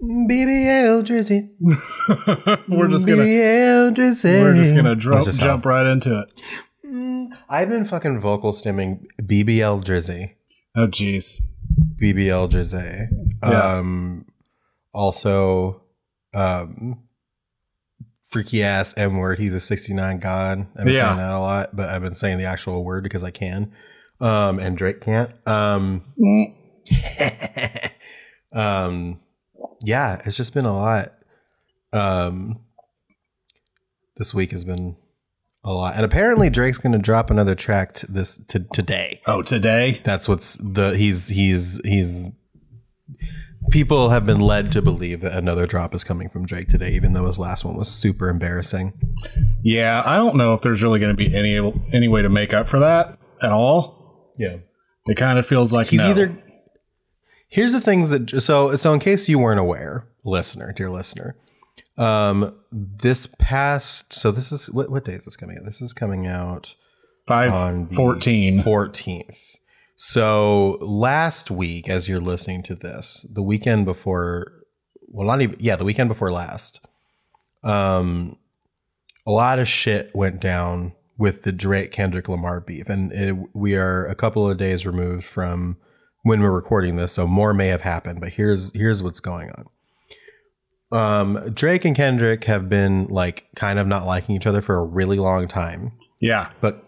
BBL Drizzy. We're just gonna jump right into it. I've been fucking vocal stimming BBL Drizzy. Oh jeez. BBL Drizzy. Yeah. Also, freaky ass M word. He's a 69 god. I've been saying that a lot, but I've been saying the actual word because I can. And Drake can't. Yeah, it's just been a lot. This week has been a lot, and apparently Drake's going to drop another track today. Oh, today? That's what's he's. People have been led to believe that another drop is coming from Drake today, even though his last one was super embarrassing. Yeah, I don't know if there's really going to be any way to make up for that at all. Yeah, it kind of feels like he's either. Here's the things that so in case you weren't aware, dear listener, this is what day is this coming out? This is coming out 5/14. So last week, as you're listening to this, the weekend before, the weekend before last, a lot of shit went down with the Drake Kendrick Lamar beef, and we are a couple of days removed from when we're recording this, so more may have happened, but here's what's going on. Drake and Kendrick have been like kind of not liking each other for a really long time. Yeah. But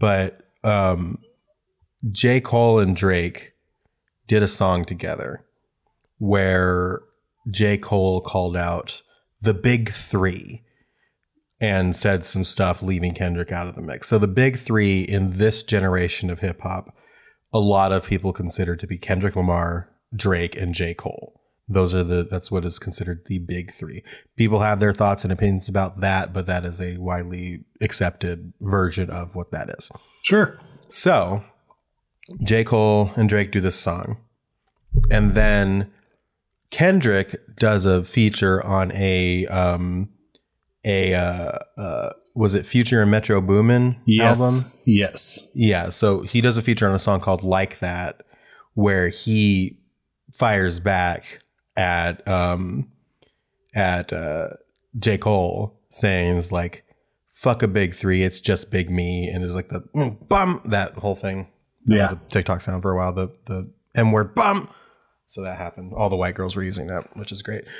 J. Cole and Drake did a song together where J. Cole called out the big three and said some stuff leaving Kendrick out of the mix. So the big three in this generation of hip hop, a lot of people consider to be Kendrick Lamar, Drake, and J. Cole. That's what is considered the big three. People have their thoughts and opinions about that, but that is a widely accepted version of what that is. Sure. So J. Cole and Drake do this song, and then Kendrick does a feature on was it Future and Metro Boomin album? Yes. Yeah. So he does a feature on a song called Like That, where he fires back at J. Cole, saying it's like, fuck a big three, it's just big me. And it's like the bum, that whole thing. That was a TikTok sound for a while, the M word bum. So that happened. All the white girls were using that, which is great.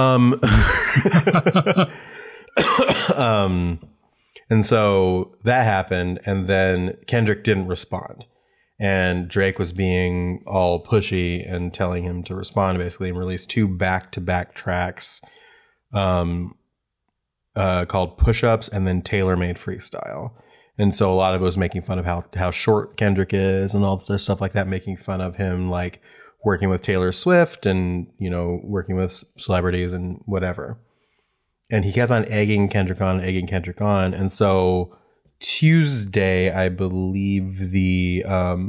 And so that happened, and then Kendrick didn't respond, and Drake was being all pushy and telling him to respond basically, and release 2 back-to-back tracks called Push Ups and then Tailor Made Freestyle. And so a lot of it was making fun of how short Kendrick is and all this stuff like that, making fun of him like working with Taylor Swift and, working with celebrities and whatever. And he kept on egging Kendrick on. And so Tuesday, I believe the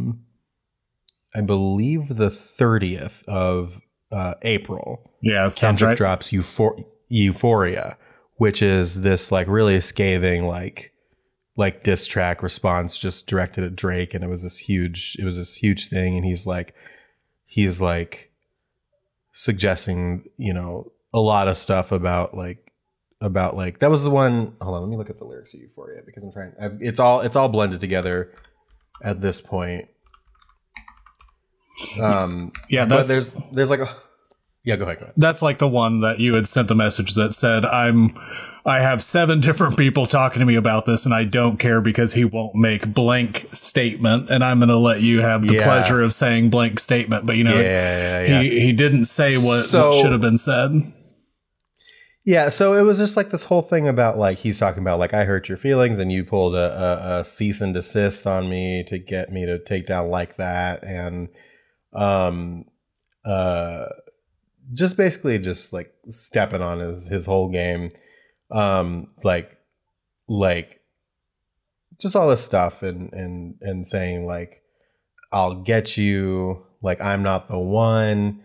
30th of April. Yeah, that sounds Kendrick right. drops Euphoria, which is this like really scathing like diss track response just directed at Drake, and it was this huge thing, and he's like suggesting, a lot of stuff about that was the one. Hold on, let me look at the lyrics of Euphoria because it's all blended together at this point. But there's like a go ahead. That's like the one that you had sent the message that said, I have 7 different people talking to me about this, and I don't care because he won't make blank statement, and I'm going to let you have the pleasure of saying blank statement. But he didn't say what should have been said. Yeah, so it was just like this whole thing about like he's talking about like I hurt your feelings and you pulled a cease and desist on me to get me to take down Like That, and just basically just like stepping on his whole game, like just all this stuff and saying like I'll get you, like I'm not the one.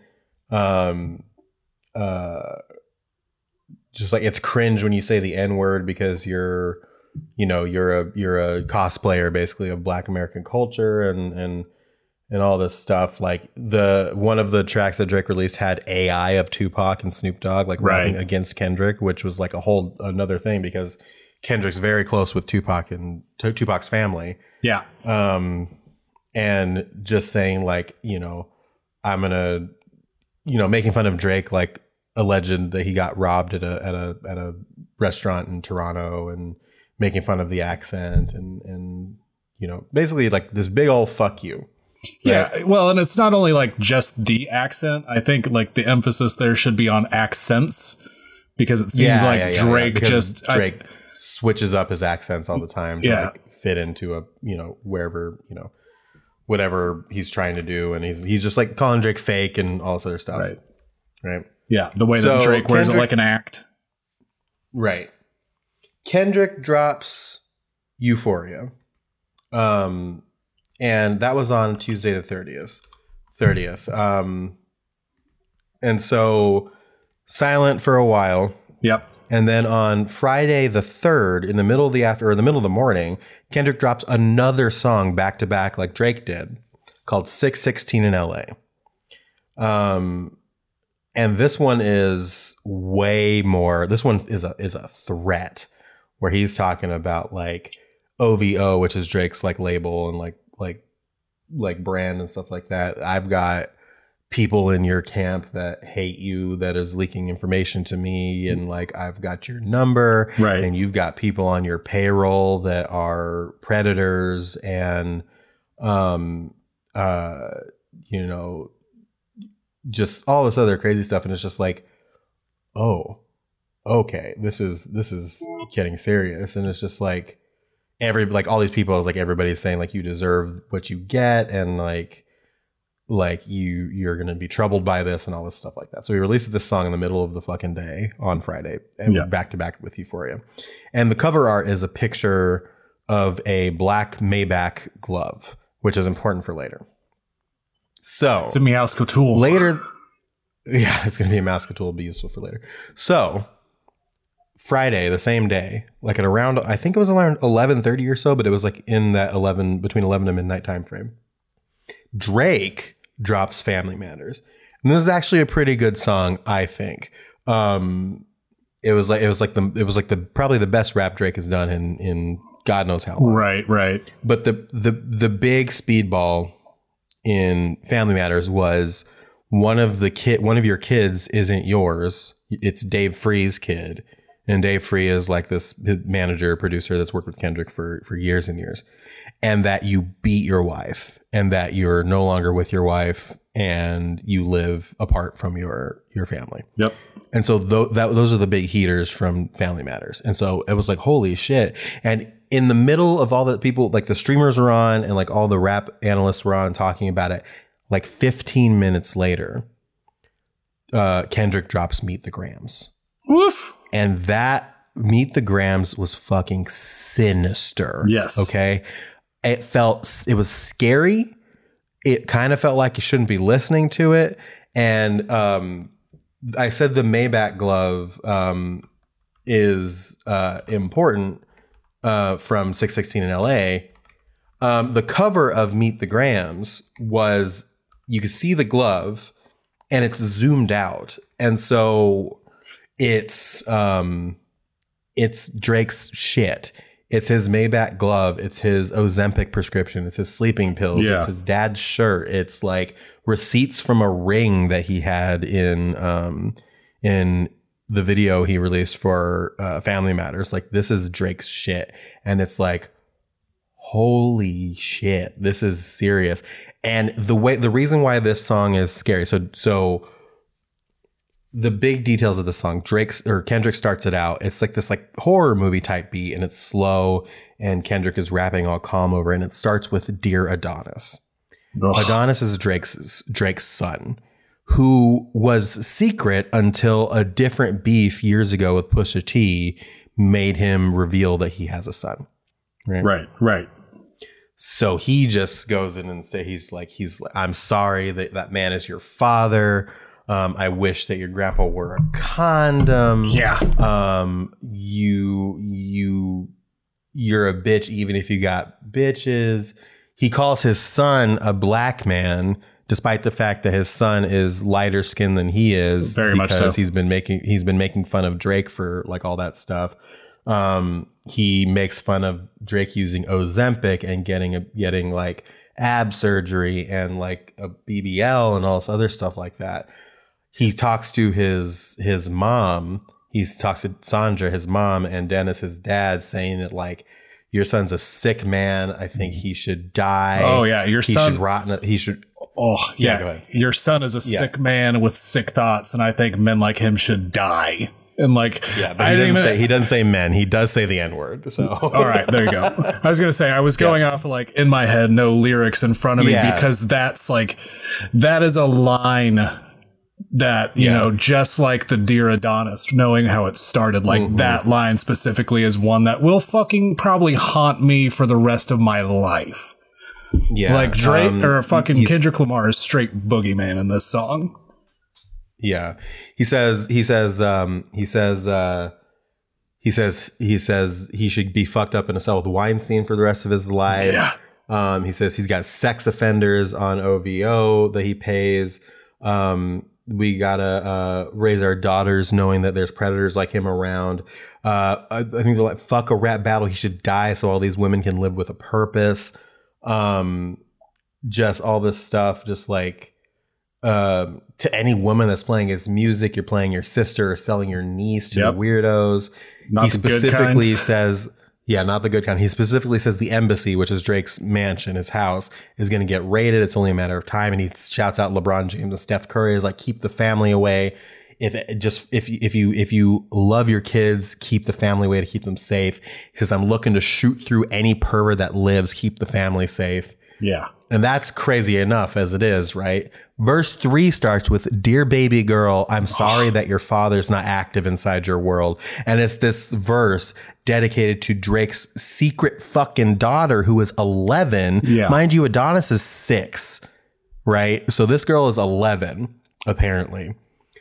Just like it's cringe when you say the N-word because you're a cosplayer basically of Black American culture, and and all this stuff. Like one of the tracks that Drake released had AI of Tupac and Snoop Dogg like rapping against Kendrick, which was like a whole another thing because Kendrick's very close with Tupac and Tupac's family. Yeah. And just saying like, you know, I'm gonna, you know, making fun of Drake, like alleged that he got robbed at a restaurant in Toronto, and making fun of the accent and you know, basically like this big old fuck you. Right? Yeah, well, and it's not only like just the accent. I think like the emphasis there should be on accents, because it seems Drake Drake switches up his accents all the time to like fit into a, you know, wherever, you know, whatever he's trying to do, and he's just like calling Drake fake and all this other stuff. Right. Yeah, the way that Drake wears it like an act. Right. Kendrick drops Euphoria. And that was on Tuesday the 30th. And so silent for a while. Yep. And then on Friday the 3rd, in the middle of the morning, Kendrick drops another song back to back like Drake did, called 616 in LA. And this one is way more. This one is a threat, where he's talking about like OVO, which is Drake's like label and like brand and stuff like that. I've got people in your camp that hate you, that is leaking information to me, and like I've got your number, right? And you've got people on your payroll that are predators, and you know, just all this other crazy stuff. And it's just like, oh, okay, this is getting serious. And it's just like all these people, is like everybody's saying like you deserve what you get, and like you're gonna be troubled by this and all this stuff like that. So he releases this song in the middle of the fucking day on Friday, and back to back with Euphoria. And the cover art is a picture of a black Maybach glove, which is important for later. So it's a Meowsco tool later. Yeah, it's gonna be a Meowsco tool, be useful for later. So Friday, the same day, like at around, I think it was around 11:30 or so, but it was like in that between 11 and midnight time frame, Drake drops Family Matters. And this is actually a pretty good song, I think. It was probably the best rap Drake has done in God knows how long. Right. But the big speedball in Family Matters was one of your kids isn't yours. It's Dave Free's kid. And Dave Free is like this manager, producer that's worked with Kendrick for years and years. And that you beat your wife, and that you're no longer with your wife, and you live apart from your family. Yep. And so those are the big heaters from Family Matters. And so it was like, holy shit. And in the middle of all the people, like the streamers were on, and like all the rap analysts were on talking about it, like 15 minutes later, Kendrick drops Meet the Grams. Woof. And that Meet the Grams was fucking sinister. Yes. Okay. It was scary. It kind of felt like you shouldn't be listening to it. And I said the Maybach glove is important from 616 in LA. The cover of Meet the Grams was, you could see the glove and it's zoomed out. And so it's Drake's shit. It's his Maybach glove. It's his Ozempic prescription. It's his sleeping pills. Yeah. It's his dad's shirt. It's like receipts from a ring that he had in the video he released for Family Matters. Like, this is Drake's shit. And it's like, holy shit, this is serious. And the reason why this song is scary. So the big details of the song, Kendrick starts it out. It's like this like horror movie type beat, and it's slow, and Kendrick is rapping all calm over it. And it starts with Dear Adonis. Ugh. Adonis is Drake's son, who was secret until a different beef years ago with Pusha T made him reveal that he has a son. Right. So he just goes in and he's like, I'm sorry that man is your father. I wish that your grandpa wore a condom. Yeah. You're a bitch even if you got bitches. he calls his son a black man, despite the fact that his son is lighter skinned than he is. Very much so. Because he's been making fun of Drake for like all that stuff. He makes fun of Drake using Ozempic and getting like ab surgery and like a BBL and all this other stuff like that. He talks to his mom. He talks to Sandra, his mom, and Dennis, his dad, saying that like, your son's a sick man. I think he should die. Oh yeah, he should rot. He should. Oh yeah, go ahead. Your son is a sick man with sick thoughts, and I think men like him should die. And like, but he doesn't say men. He does say the N-word. So all right, there you go. I was gonna say I was going off of like in my head, no lyrics in front of me because that's like that is a line that you know, just like the Dear Adonis, knowing how it started, like that line specifically is one that will fucking probably haunt me for the rest of my life. Yeah, like Drake or fucking Kendrick Lamar is straight boogeyman in this song. Yeah, he says he should be fucked up in a cell with Weinstein for the rest of his life. Yeah. He says he's got sex offenders on OVO that he pays. We gotta raise our daughters knowing that there's predators like him around. I think they're like, fuck a rap battle. He should die so all these women can live with a purpose. Just all this stuff, just like to any woman that's playing his music, you're playing your sister or selling your niece to the weirdos. Not he specifically says, not the good kind. He specifically says the embassy, which is Drake's mansion, his house, is going to get raided. It's only a matter of time. And he shouts out LeBron James and Steph Curry is like, keep the family away. If you love your kids, keep the family away to keep them safe. He says, I'm looking to shoot through any pervert that lives, keep the family safe. Yeah. And that's crazy enough as it is, right? Verse 3 starts with, dear baby girl, I'm sorry that your father's not active inside your world. And it's this verse dedicated to Drake's secret fucking daughter who is 11. Yeah. Mind you, Adonis is 6, right? So this girl is 11, apparently.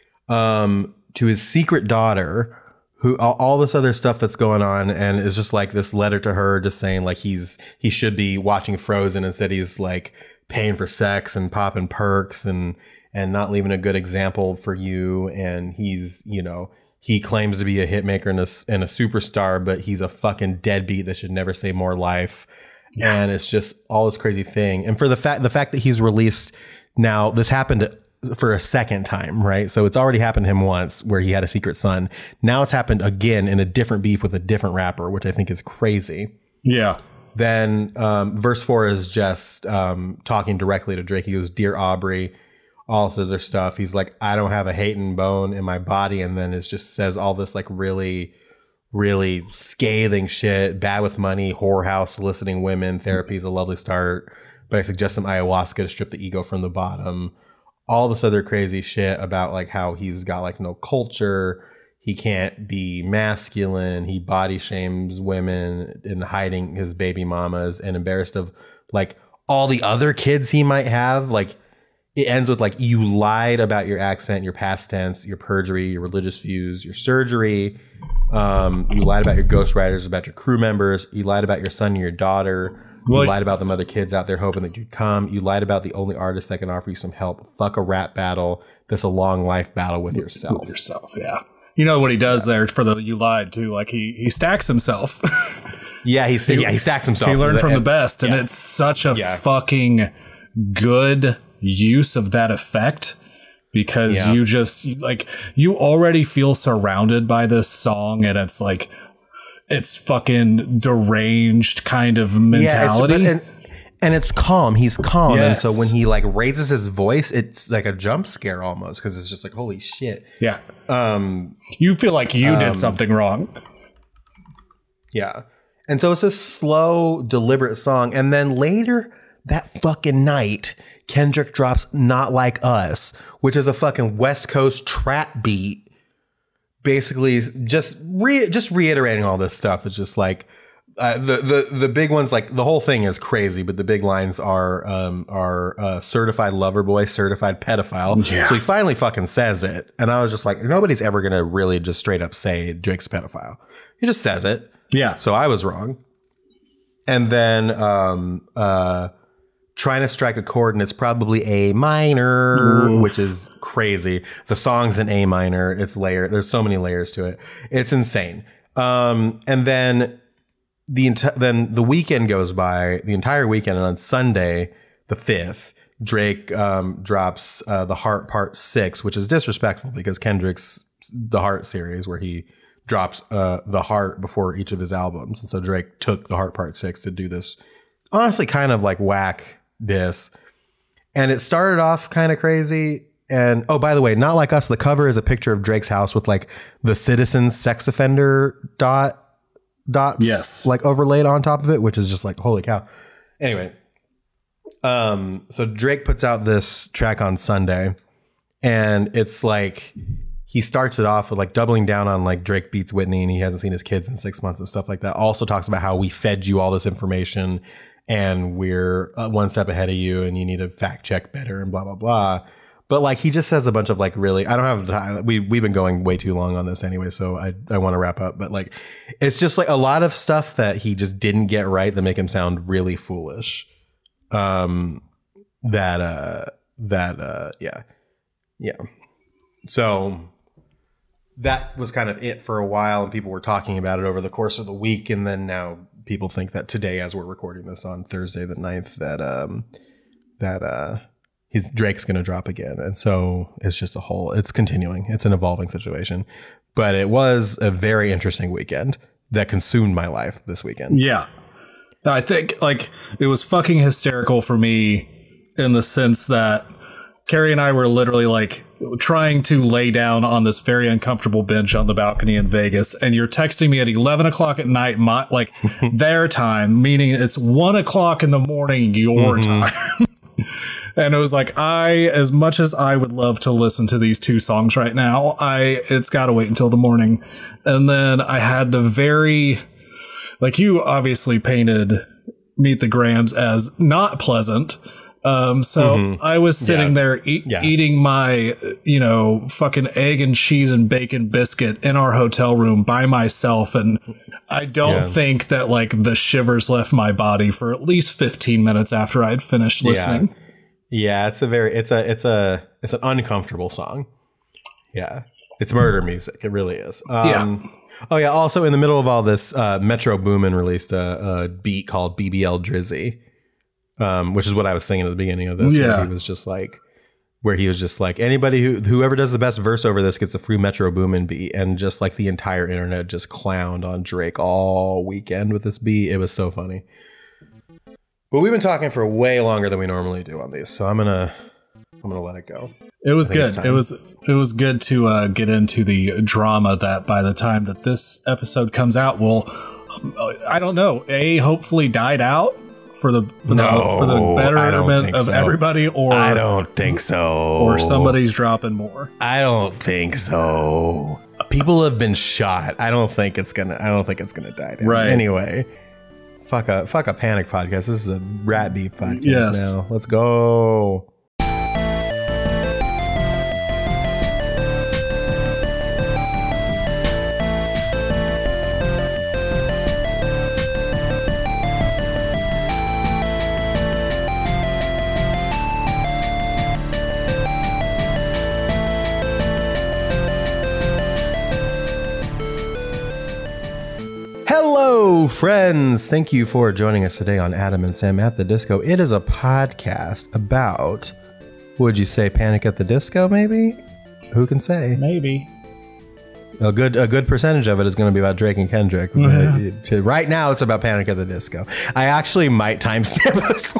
To his secret daughter, who all this other stuff that's going on, and it's just like this letter to her just saying like he should be watching Frozen, instead he's like paying for sex and popping perks and not leaving a good example for you. And he's, you know, he claims to be a hit maker and a superstar, but he's a fucking deadbeat that should never say more life. Yeah. And it's just all this crazy thing. And for the fact that he's released now, this happened for a second time, right? So it's already happened to him once where he had a secret son. Now it's happened again in a different beef with a different rapper, which I think is crazy. Yeah. Then verse 4 is just talking directly to Drake. He goes, dear Aubrey, all this other stuff. He's like, I don't have a hating bone in my body. And then it just says all this like really, really scathing shit. Bad with money, whorehouse, soliciting women. Therapy is a lovely start, but I suggest some ayahuasca to strip the ego from the bottom. All this other crazy shit about like how he's got like no culture. He can't be masculine. He body shames women and hiding his baby mamas and embarrassed of like all the other kids he might have. Like it ends with like, you lied about your accent, your past tense, your perjury, your religious views, your surgery. You lied about your ghostwriters, about your crew members. You lied about your son and your daughter. You lied about them other kids out there hoping that you'd come. You lied about the only artist that can offer you some help. Fuck a rap battle. This a long life battle with yourself. With yourself, yeah. You know what he does there for the you lied too. Like he stacks himself. he stacks himself. He learned from the best, and it's such a fucking good use of that effect because you just like you already feel surrounded by this song, and it's like. It's fucking deranged kind of mentality. And it's calm. He's calm. Yes. And so when he like raises his voice, it's like a jump scare almost because it's just like, holy shit. Yeah. You feel like you did something wrong. Yeah. And so it's this slow, deliberate song. And then later that fucking night, Kendrick drops Not Like Us, which is a fucking West Coast trap beat. Basically, just reiterating all this stuff. It's just like the big ones. Like the whole thing is crazy, but the big lines are certified lover boy, certified pedophile. Yeah. So he finally fucking says it, and I was just like, nobody's ever gonna really just straight up say Drake's a pedophile. He just says it. Yeah. So I was wrong. And then trying to strike a chord, and it's probably A minor, Oof. which is crazy. The song's in A minor. It's layered. There's so many layers to it. It's insane. And then the weekend goes by, the entire weekend, and on Sunday, the 5th, Drake drops The Heart Part 6, which is disrespectful because Kendrick's The Heart series, where he drops The Heart before each of his albums. And so Drake took The Heart Part 6 to do this honestly kind of like whack diss. And it started off kind of crazy. And oh, by the way, Not Like Us, the cover is a picture of Drake's house with like the Citizen's sex offender dots like overlaid on top of it, which is just like, holy cow. Anyway, so Drake puts out this track on Sunday, and it's like he starts it off with like doubling down on like Drake beats Whitney and he hasn't seen his kids in 6 months and stuff like that. Also talks about how we fed you all this information and we're one step ahead of you and you need to fact check better and blah, blah, blah. But like he just says a bunch of like really, I don't have time. We've been going way too long on this anyway, so I want to wrap up. But like it's just like a lot of stuff that he just didn't get right that make him sound really foolish. Yeah. So that was kind of it for a while, and people were talking about it over the course of the week, and then now people think that today, as we're recording this on Thursday the 9th, that Drake's going to drop again. And so it's just it's continuing. It's an evolving situation. But it was a very interesting weekend that consumed my life this weekend. Yeah. I think like it was fucking hysterical for me in the sense that Carrie and I were literally like trying to lay down on this very uncomfortable bench on the balcony in Vegas. And you're texting me at 11 o'clock at night, like their time, meaning it's 1 o'clock in the morning, your time. And it was like, as much as I would love to listen to these two songs right now, it's got to wait until the morning. And then I had the like you obviously painted Meet the Grams as not pleasant. So I was sitting there eating my, fucking egg and cheese and bacon biscuit in our hotel room by myself. And I don't think that like the shivers left my body for at least 15 minutes after I'd finished listening. Yeah, it's an uncomfortable song. Yeah. It's murder music. It really is. Oh yeah. Also in the middle of all this, Metro Boomin released a beat called BBL Drizzy. Which is what I was singing at the beginning of this. Where he was just like, whoever does the best verse over this gets a free Metro Boomin beat. And just like the entire internet just clowned on Drake all weekend with this beat. It was so funny. But we've been talking for way longer than we normally do on these, so I'm gonna let it go. It was good. It was good to get into the drama that by the time that this episode comes out will, I don't know, hopefully died out for the betterment of everybody, or I don't think so, or somebody's dropping more. I don't think so. People have been shot. I don't think it's gonna die down. Right. Anyway, fuck a panic podcast. This is a rat beef podcast now. Let's go. Hello, friends. Thank you for joining us today on Adam and Sam at the Disco. It is a podcast about, would you say Panic at the Disco, maybe? Who can say? Maybe. A good percentage of it is going to be about Drake and Kendrick. Yeah. Right now, it's about Panic at the Disco. I actually might timestamp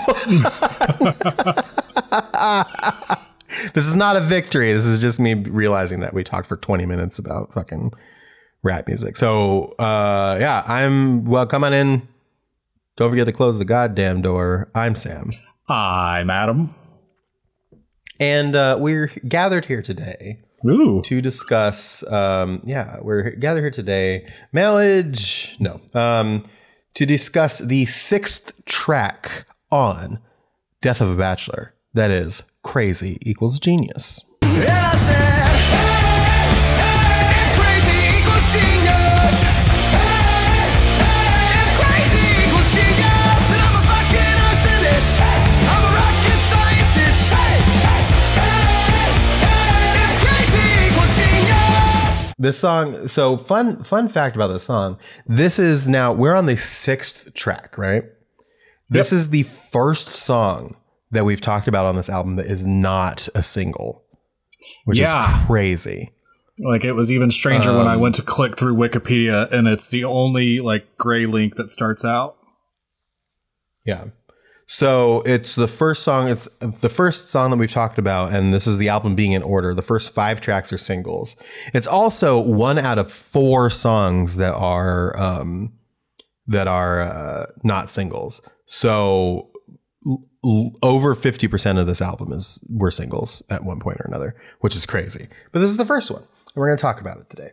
this one. This is not a victory. This is just me realizing that we talked for 20 minutes about fucking rap music. So, come on in. Don't forget to close the goddamn door. I'm Sam. I'm Adam. And we're gathered here today to discuss, we're gathered here today. To discuss the 6th track on Death of a Bachelor. That is Crazy Equals Genius. And I said, if crazy equals genius, if crazy equals genius, then I'm a fucking arsonist. I'm a This song, so fun fact about this song. This is now, we're on the 6th track, right? This is the first song that we've talked about on this album that is not a single, which is crazy. Like, it was even stranger when I went to click through Wikipedia and it's the only like gray link that starts out. Yeah. So it's the first song. It's the first song that we've talked about, and this is the album being in order. The first 5 tracks are singles. It's also 1 out of 4 songs that are not singles. So over 50% of this album were singles at one point or another, which is crazy. But this is the first one, and we're going to talk about it today.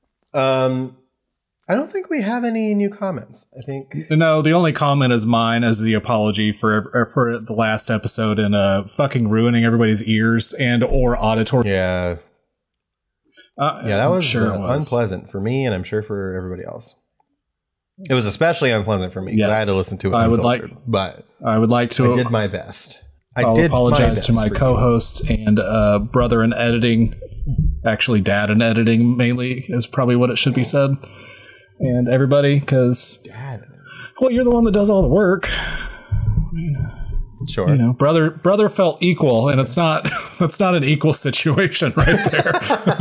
I don't think we have any new comments. I think no. The only comment is mine as the apology for the last episode and fucking ruining everybody's ears and or auditory. Yeah, that was unpleasant for me, and I'm sure for everybody else. It was especially unpleasant for me because I had to listen to it. I would like to. I did my best. I did apologize to my co-host and brother in editing. Actually, dad in editing mainly is probably what it should be said. And everybody, because you're the one that does all the work. I mean, sure, you know, brother felt equal, and it's not that's not an equal situation right there.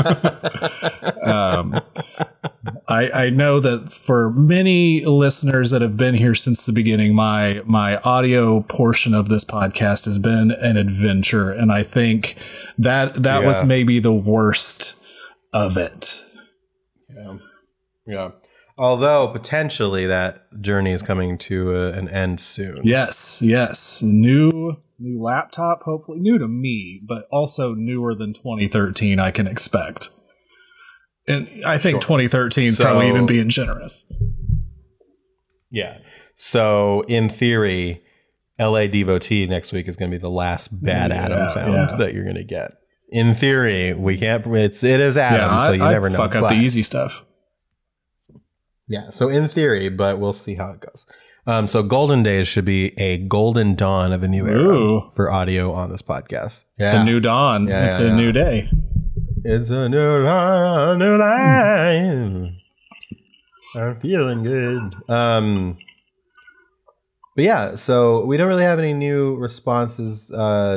I know that for many listeners that have been here since the beginning, my audio portion of this podcast has been an adventure, and I think that was maybe the worst of it. Yeah. Although potentially that journey is coming to an end soon. Yes. New laptop, hopefully new to me, but also newer than 2013. I can expect, and I think 2013 is probably even being generous. Yeah. So in theory, LA Devotee next week is going to be the last bad Adam sound that you're going to get. In theory, we can't. It is Adam, so you never know. Fuck up the easy stuff. Yeah, so in theory, but we'll see how it goes. So Golden Days should be a golden dawn of a new era for audio on this podcast. It's a new dawn. It's a new day. It's a new dawn, new life. I'm feeling good. But yeah, so we don't really have any new responses.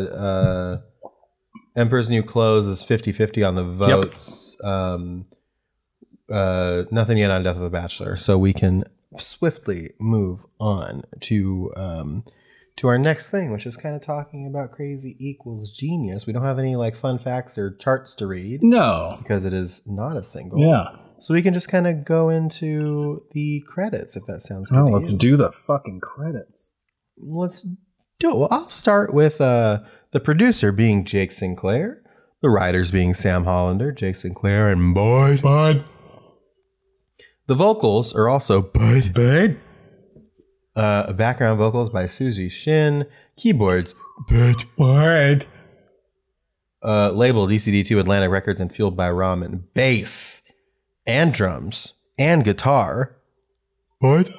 Emperor's New Clothes is 50-50 on the votes. Nothing yet on Death of a Bachelor, so we can swiftly move on to our next thing, which is kind of talking about Crazy Equals Genius. We don't have any like fun facts or charts to read, because it is not a single. So we can just kind of go into the credits, if that sounds good. Let's do the fucking credits. Let's do it. Well, I'll start with the producer being Jake Sinclair, the writers being Sam Hollander, Jake Sinclair, and Bud. The vocals are also Bud. Background vocals by Suzy Shin. Keyboards, Bud. Labeled ECD2 Atlantic Records and fueled by Ramen. Bass and drums and guitar, Bud.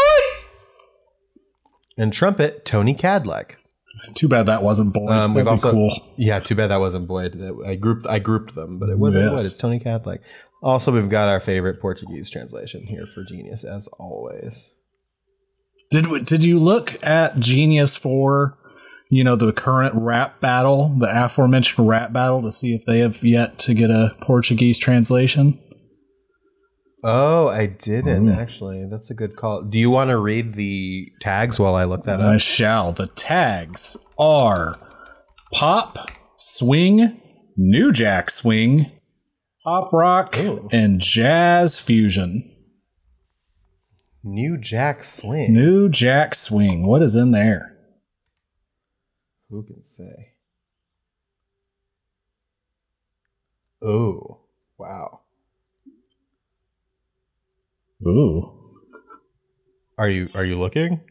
And trumpet, Tony Cadleck. Too bad that wasn't Boyd. We've also cool. Yeah, too bad that wasn't Boyd. I grouped them, but it wasn't Boyd. It's Tony Cadleck. Also, we've got our favorite Portuguese translation here for Genius, as always. Did you look at Genius for, the current rap battle, the aforementioned rap battle, to see if they have yet to get a Portuguese translation? Oh, I didn't, actually. That's a good call. Do you want to read the tags while I look that up? I shall. The tags are pop, swing, new jack swing, pop rock, and jazz fusion. New jack swing. New jack swing. What is in there? Who can say? Oh, wow. Ooh. Are you looking?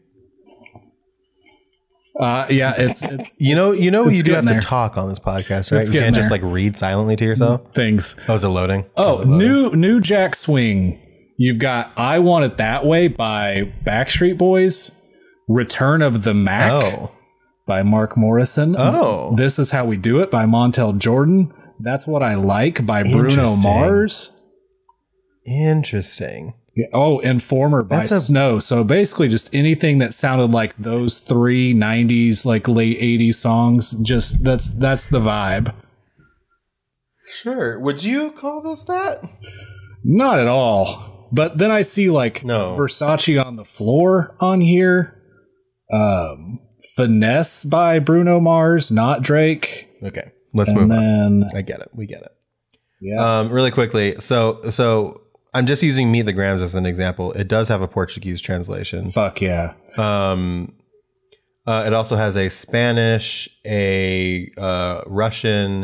Yeah, it's you do have to talk on this podcast, right? You can't just like read silently to yourself. Things. Oh, is it loading? Oh, new jack swing. You've got I Want It That Way by Backstreet Boys, Return of the Mac by Mark Morrison. Oh. This Is How We Do It by Montel Jordan. That's What I Like by Bruno Mars. Interesting. Yeah. Oh, Informer by Snow. So basically just anything that sounded like those 3 90s, like late 80s songs, just that's the vibe. Sure. Would you call this that? Not at all. But then I see like Versace on the Floor on here. Finesse by Bruno Mars, not Drake. Okay. Let's move on. I get it. We get it. Yeah. Really quickly. So I'm just using Meet the Grams as an example. It does have a Portuguese translation. Fuck yeah. It also has a Spanish, a Russian,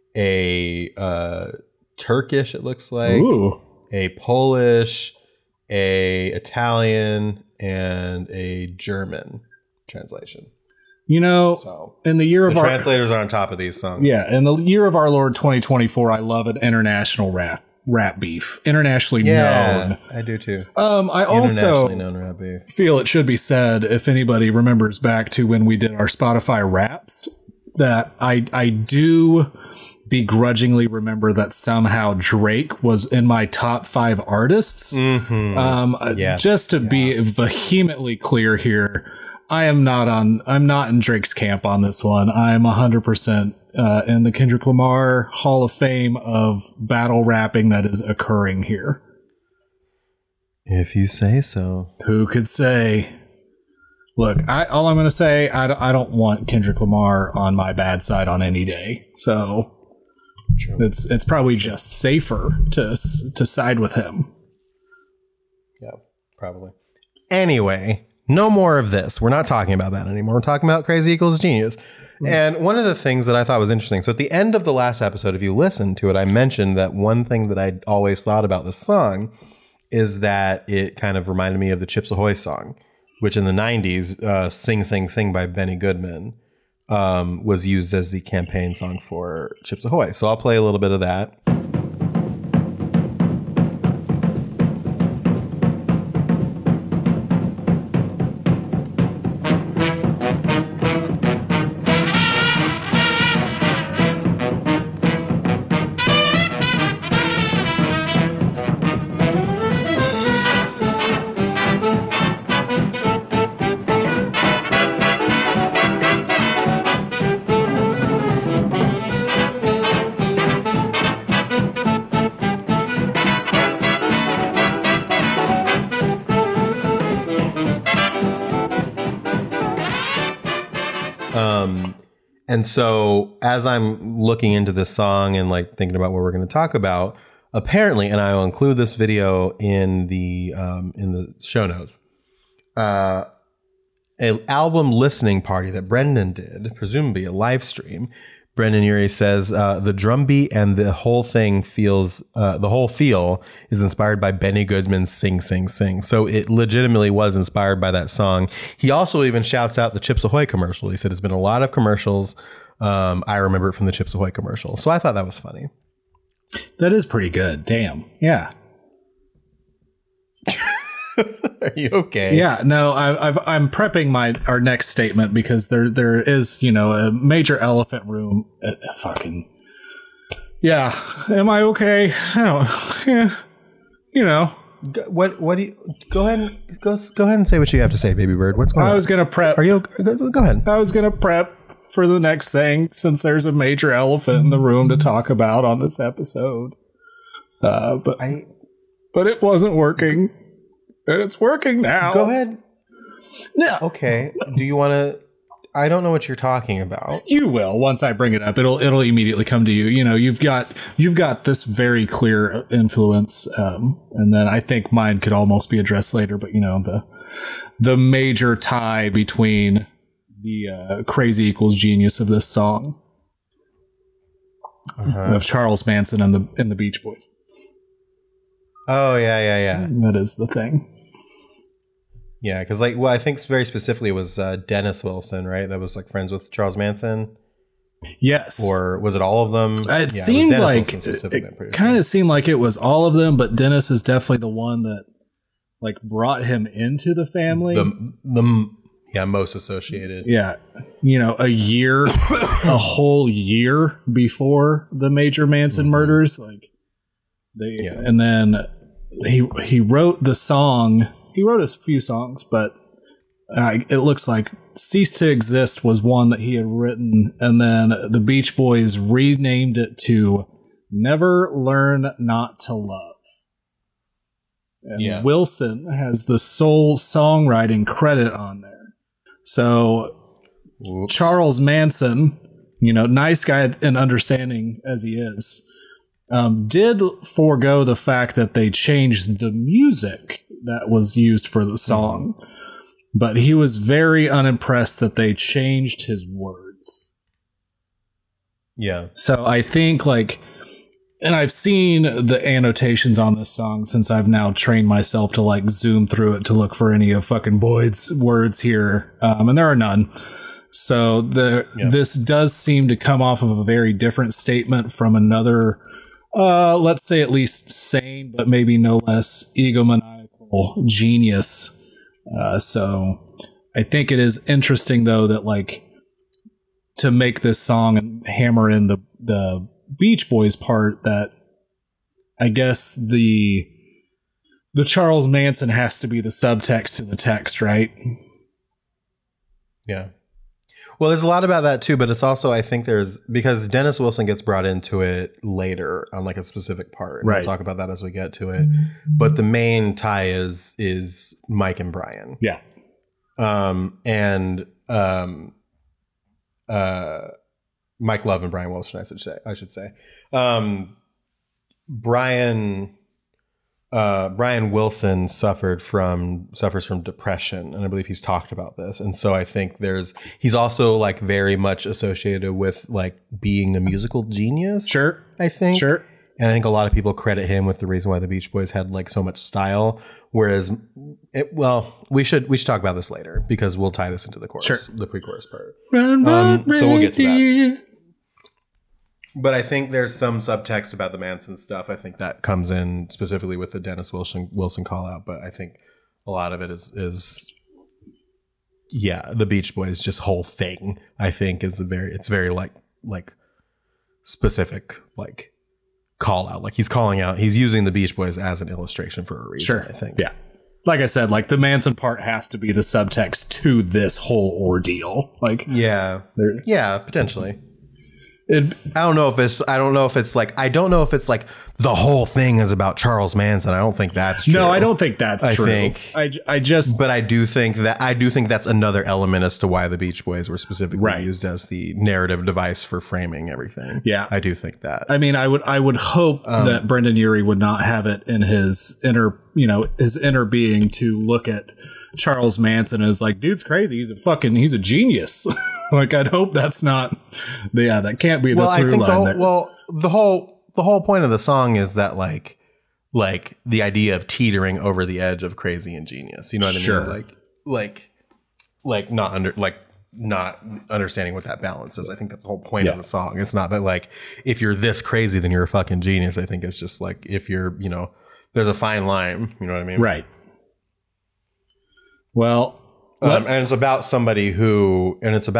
a Turkish, it looks like. Ooh. A Polish, a Italian, and a German translation. You know, So in the year of the our translators are on top of these songs. Yeah, in the year of our Lord 2024, I love an international rap beef. Internationally known. I do too. I also Internationally known rap beef. feel it should be said, if anybody remembers back to when we did our Spotify Wraps, that I do begrudgingly remember that somehow Drake was in my top 5 artists. Yes. Just to be vehemently clear here, I'm not in Drake's camp on this one. I'm 100% in the Kendrick Lamar Hall of Fame of battle rapping that is occurring here. If you say so. Who could say? Look, all I'm going to say, I don't want Kendrick Lamar on my bad side on any day. So it's probably just safer to side with him. Yeah, probably. Anyway, no more of this. We're not talking about that anymore. We're talking about Crazy Equals Genius. And one of the things that I thought was interesting, so at the end of the last episode, if you listen to it, I mentioned that one thing that I always thought about this song is that it kind of reminded me of the Chips Ahoy song, which in the 90s, Sing, Sing, Sing by Benny Goodman, was used as the campaign song for Chips Ahoy. So I'll play a little bit of that. And so as I'm looking into this song and like thinking about what we're going to talk about, apparently, and I will include this video in the show notes, an album listening party that Brendan did, presumably a live stream. Brendan Urie says the drum beat and the whole thing the whole feel is inspired by Benny Goodman's Sing, Sing, Sing. So it legitimately was inspired by that song. He also even shouts out the Chips Ahoy commercial. He said it's been a lot of commercials. I remember it from the Chips Ahoy commercial. So I thought that was funny. That is pretty good. Damn. Yeah. Are you okay? Yeah, no, I'm prepping our next statement because there is, a major elephant room. Fucking yeah. Am I okay? I don't. Yeah. What do you go ahead and say what you have to say, baby bird? What's going on? I was gonna prep. Are you go ahead? I was gonna prep for the next thing since there's a major elephant in the room to talk about on this episode. But it wasn't working. And it's working now. Go ahead. No. Okay. Do you want to? I don't know what you're talking about. You will once I bring it up. It'll immediately come to you. You've got this very clear influence, and then I think mine could almost be addressed later. But the major tie between the Crazy Equals Genius of this song of Charles Manson and the Beach Boys. Oh yeah. That is the thing. Yeah, because I think very specifically it was Dennis Wilson, right? That was like friends with Charles Manson. Yes. Or was it all of them? It seemed like it kind of seemed like it was all of them, but Dennis is definitely the one that like brought him into the family. The most associated. Yeah. A whole year before the major Manson murders, and then he wrote the song. He wrote a few songs, but it looks like "Cease to Exist" was one that he had written, and then the Beach Boys renamed it to "Never Learn Not to Love." And Wilson has the sole songwriting credit on there. So Charles Manson, nice guy and understanding as he is, did forego the fact that they changed the music that was used for the song, but he was very unimpressed that they changed his words. Yeah. So I think and I've seen the annotations on this song since I've now trained myself to zoom through it to look for any of fucking Boyd's words here. And there are none. So this does seem to come off of a very different statement from another, let's say at least sane, but maybe no less egomaniacal genius. So I think it is interesting though that to make this song and hammer in the Beach Boys part, that I guess the Charles Manson has to be the subtext to the text, right? Yeah. Well, there's a lot about that too, but it's also, I think because Dennis Wilson gets brought into it later on a specific part. And right. We'll talk about that as we get to it. But the main tie is Mike and Brian. Yeah. Mike Love and Brian Wilson, I should say. Brian Wilson suffers from depression, and I believe he's talked about this. And so I think he's also very much associated with being a musical genius. Sure. I think. Sure. And I think a lot of people credit him with the reason why the Beach Boys had so much style. Whereas, we should talk about this later because we'll tie this into the chorus, sure. the pre-chorus part. Run, so we'll get to that. But I think there's some subtext about the Manson stuff. I think that comes in specifically with the Dennis Wilson call out. But I think a lot of it is the Beach Boys just whole thing. I think is it's very specific call out. He's using the Beach Boys as an illustration for a reason. Sure. I think. Yeah. Like I said, the Manson part has to be the subtext to this whole ordeal. Yeah, potentially. I don't know if it's the whole thing is about Charles Manson. I don't think that's true. No, I don't think that's true. But I do think that's another element as to why the Beach Boys were specifically used as the narrative device for framing everything. Yeah. I do think that. I mean, I would hope that Brendan Urie would not have it in his inner being to look at Charles Manson as dude's crazy. He's a genius. I'd hope that's not. Yeah, that can't be the through line. The whole point of the song is that the idea of teetering over the edge of crazy and genius. You know what I mean? Not understanding what that balance is. I think that's the whole point of the song. It's not that if you're this crazy, then you're a fucking genius. I think it's just if you're, there's a fine line. You know what I mean? Right. Well, and it's about somebody who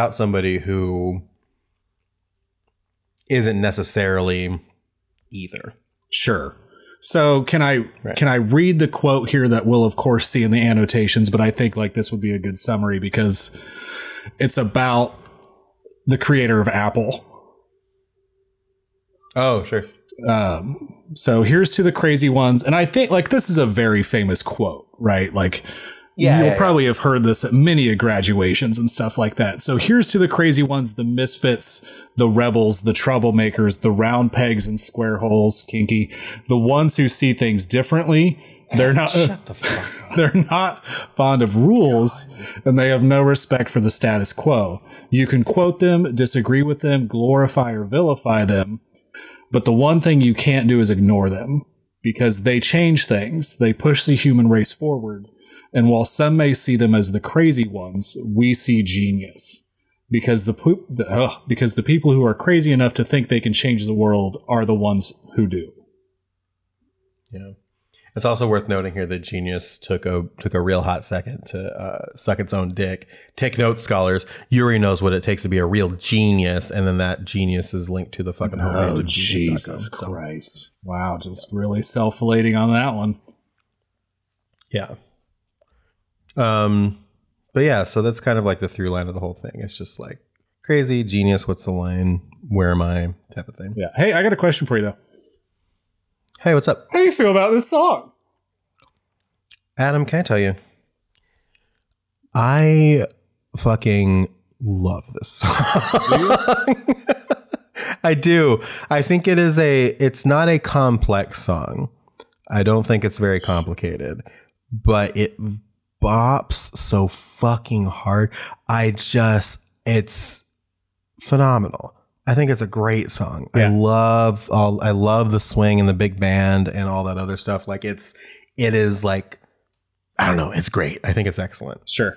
isn't necessarily either. Sure. So can I read the quote here that we'll of course see in the annotations, but I think this would be a good summary because it's about the creator of Apple. Oh, sure. So here's to the crazy ones. And I think this is a very famous quote, right? You'll probably have heard this at many graduations and stuff like that. So here's to the crazy ones, the misfits, the rebels, the troublemakers, the round pegs and square holes, kinky, the ones who see things differently. They're not, Shut the fuck up. They're not fond of rules, and they have no respect for the status quo. You can quote them, disagree with them, glorify or vilify them, but the one thing you can't do is ignore them because they change things. They push the human race forward. And while some may see them as the crazy ones, we see genius because the people who are crazy enough to think they can change the world are the ones who do. Yeah. It's also worth noting here that Genius took a real hot second to suck its own dick. Take note, scholars. Urie knows what it takes to be a real genius, and then that genius is linked to the fucking homepage of Jesus Christ. Wow, just really self-flating on that one. Yeah. But yeah, so that's kind of like the through line of the whole thing. It's just like crazy, genius, what's the line, where am I, type of thing. Yeah. Hey, I got a question for you though. Hey, what's up? How do you feel about this song? Adam, can I tell you? I fucking love this song. I do. I think it's not a complex song. I don't think it's very complicated, but it bops so fucking hard. It's phenomenal. I think it's a great song. Yeah. I love the swing and the big band and all that other stuff. Like it is like, I don't know. It's great. I think it's excellent. Sure.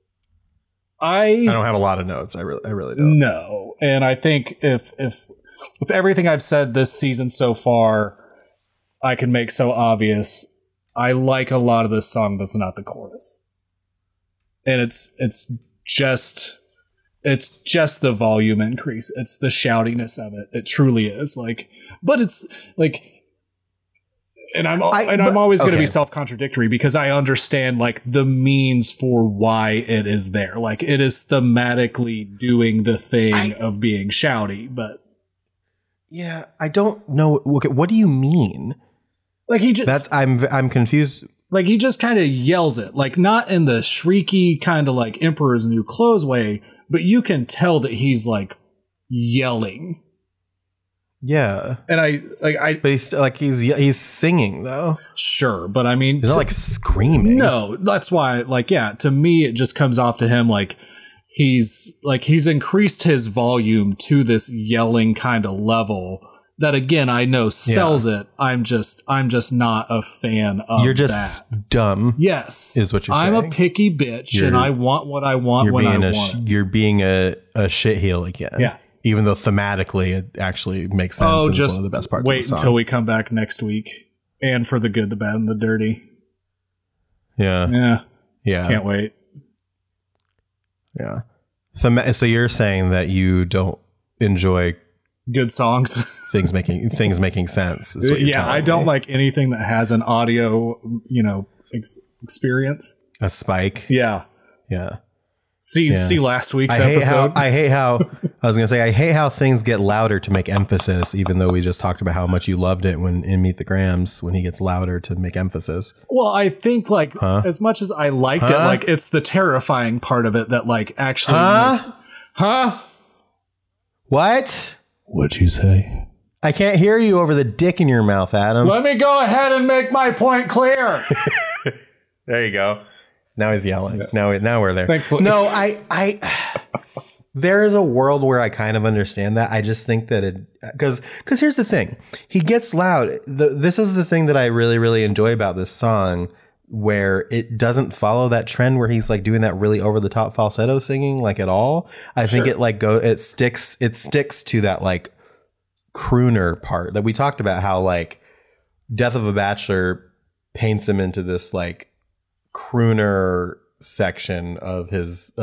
I don't have a lot of notes. I really don't. No. And I think if everything I've said this season so far, I can make so obvious, I like a lot of this song that's not the chorus. And it's just the volume increase. It's the shoutiness of it. It truly is. Like, but it's like, and I'm always going to be self-contradictory because I understand like the means for why it is there. Like it is thematically doing the thing of being shouty, but yeah, I don't know. Okay, what do you mean? Like he just I'm confused. Like he just kind of yells it, like not in the shrieky kind of like Emperor's New Clothes way, but you can tell that he's like yelling. Yeah, and but he's singing though. Sure, but I mean, he's not like screaming. No, that's why. Like, yeah, to me, it just comes off to him like he's increased his volume to this yelling kind of level. That again, I know sells it. I'm just not a fan of. You're just dumb. Yes, is what you're saying. I'm a picky bitch, and I want what I want when I want it. You're being a shitheel again. Yeah. Even though thematically it actually makes sense. Oh, and just one of the best parts wait of the song. Until we come back next week, and for the good, the bad, and the dirty. Yeah. Can't wait. Yeah. So you're saying that you don't enjoy good songs, things making sense. Is what you're I don't like anything that has an audio, experience. A spike. Yeah. See last week's episode. I hate how things get louder to make emphasis, even though we just talked about how much you loved it when in Meet the Grams when he gets louder to make emphasis. Well, I think like as much as I liked it, like it's the terrifying part of it that like actually What? What'd you say? I can't hear you over the dick in your mouth, Adam. Let me go ahead and make my point clear. There you go. Now he's yelling. Now we're there. Thankfully. No, I there is a world where I kind of understand that. I just think that because here's the thing. He gets loud. This is the thing that I really, really enjoy about this song, where it doesn't follow that trend where he's like doing that really over the top falsetto singing like at all. I think it sticks to that like crooner part that we talked about, how like Death of a Bachelor paints him into this like crooner section of his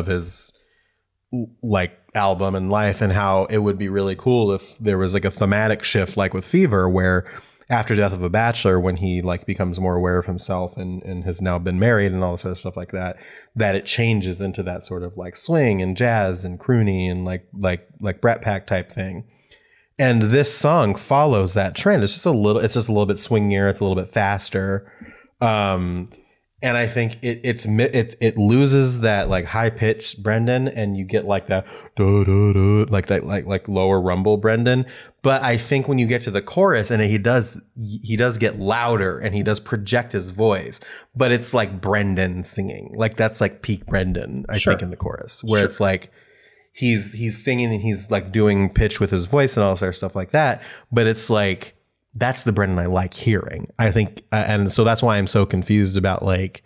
like album and life, and how it would be really cool if there was like a thematic shift like with Fever, where after Death of a Bachelor, when he like becomes more aware of himself and has now been married and all this other stuff like that it changes into that sort of like swing and jazz and croony and like Brat Pack type thing. And this song follows that trend. It's just a little bit swingier. It's a little bit faster. And I think it loses that like high pitched Brendan, and you get like that like that like lower rumble Brendan. But I think when you get to the chorus, and he does get louder and he does project his voice, but it's like Brendan singing. Like that's like peak Brendan, I think, in the chorus, where it's like he's singing and he's like doing pitch with his voice and all this other stuff like that. But it's like, that's the Brendan I like hearing, I think. And so that's why I'm so confused about like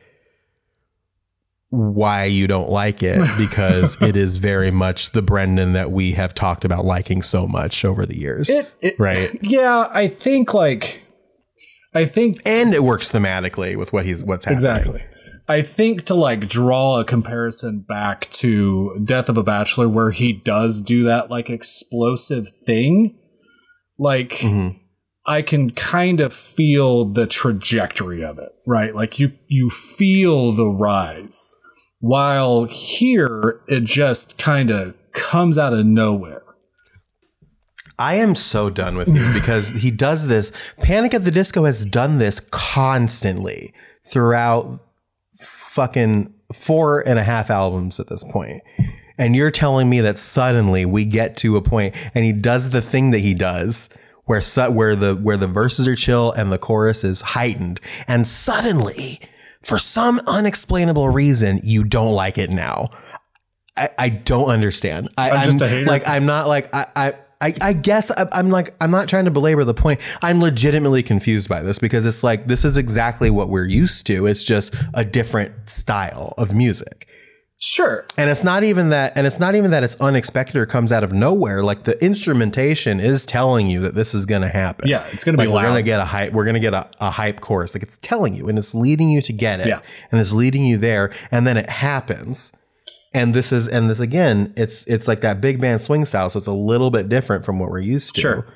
why you don't like it, because it is very much the Brendan that we have talked about liking so much over the years. Right. Yeah. I think and it works thematically with what's happening. Exactly. I think to like draw a comparison back to Death of a Bachelor, where he does do that like explosive thing, like, I can kind of feel the trajectory of it, right? Like you feel the rise. While here, it just kind of comes out of nowhere. I am so done with you because he does this. Panic at the Disco has done this constantly throughout fucking 4.5 albums at this point. And you're telling me that suddenly we get to a point and he does the thing that he does where the verses are chill and the chorus is heightened. And suddenly, for some unexplainable reason, you don't like it now. I don't understand. I'm just a hater. Like, I'm not like, I guess I'm not trying to belabor the point. I'm legitimately confused by this because it's like, this is exactly what we're used to. It's just a different style of music. Sure. And it's not even that it's unexpected or comes out of nowhere. Like the instrumentation is telling you that this is going to happen. Yeah, it's going to be loud. We're going to get a hype. We're going to get a hype chorus. Like it's telling you and it's leading you to get it. Yeah. And it's leading you there. And then it happens. And this again, it's like that big band swing style. So it's a little bit different from what we're used to. Sure.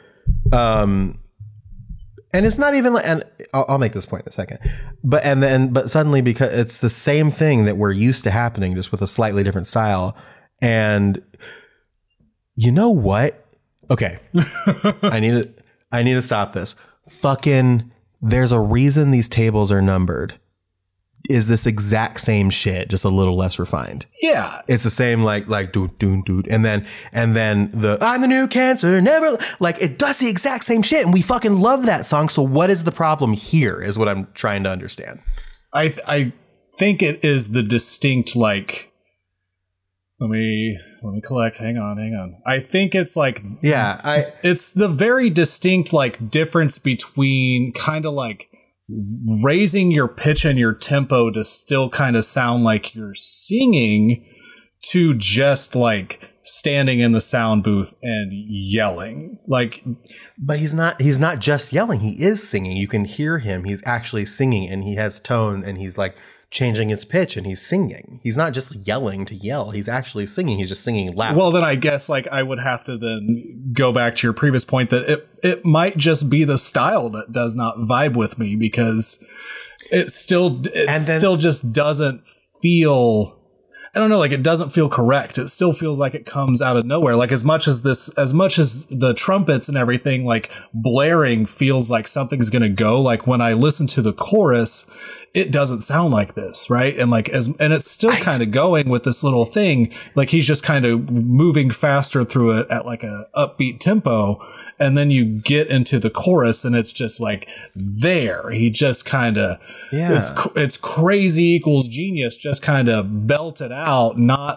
And it's not even like, and I'll make this point in a second, but suddenly because it's the same thing that we're used to happening, just with a slightly different style. And you know what? Okay. I need to stop this. Fucking, there's a reason these tables are numbered. Is this exact same shit, just a little less refined. Yeah. It's the same like dude. And then the I'm the new cancer, never, like it does the exact same shit. And we fucking love that song. So what is the problem here is what I'm trying to understand. I think it is the distinct, like, let me collect. Hang on. I think it's like, it's the very distinct, like, difference between kind of like raising your pitch and your tempo to still kind of sound like you're singing to just like standing in the sound booth and yelling. Like, but he's not just yelling. He is singing. You can hear him. He's actually singing and he has tone and he's like changing his pitch and he's singing. He's not just yelling to yell. He's actually singing. He's just singing loud. Well, then I guess like I would have to then go back to your previous point that it might just be the style that does not vibe with me because it still just doesn't feel, I don't know, like it doesn't feel correct. It still feels like it comes out of nowhere. Like as much as the trumpets and everything like blaring feels like something's going to go, like when I listen to the chorus, it doesn't sound like this, right? And like and it's still kind of going with this little thing, like he's just kind of moving faster through it at like a upbeat tempo, and then you get into the chorus and it's just like there. He just kind of it's crazy equals genius, just kind of belted out,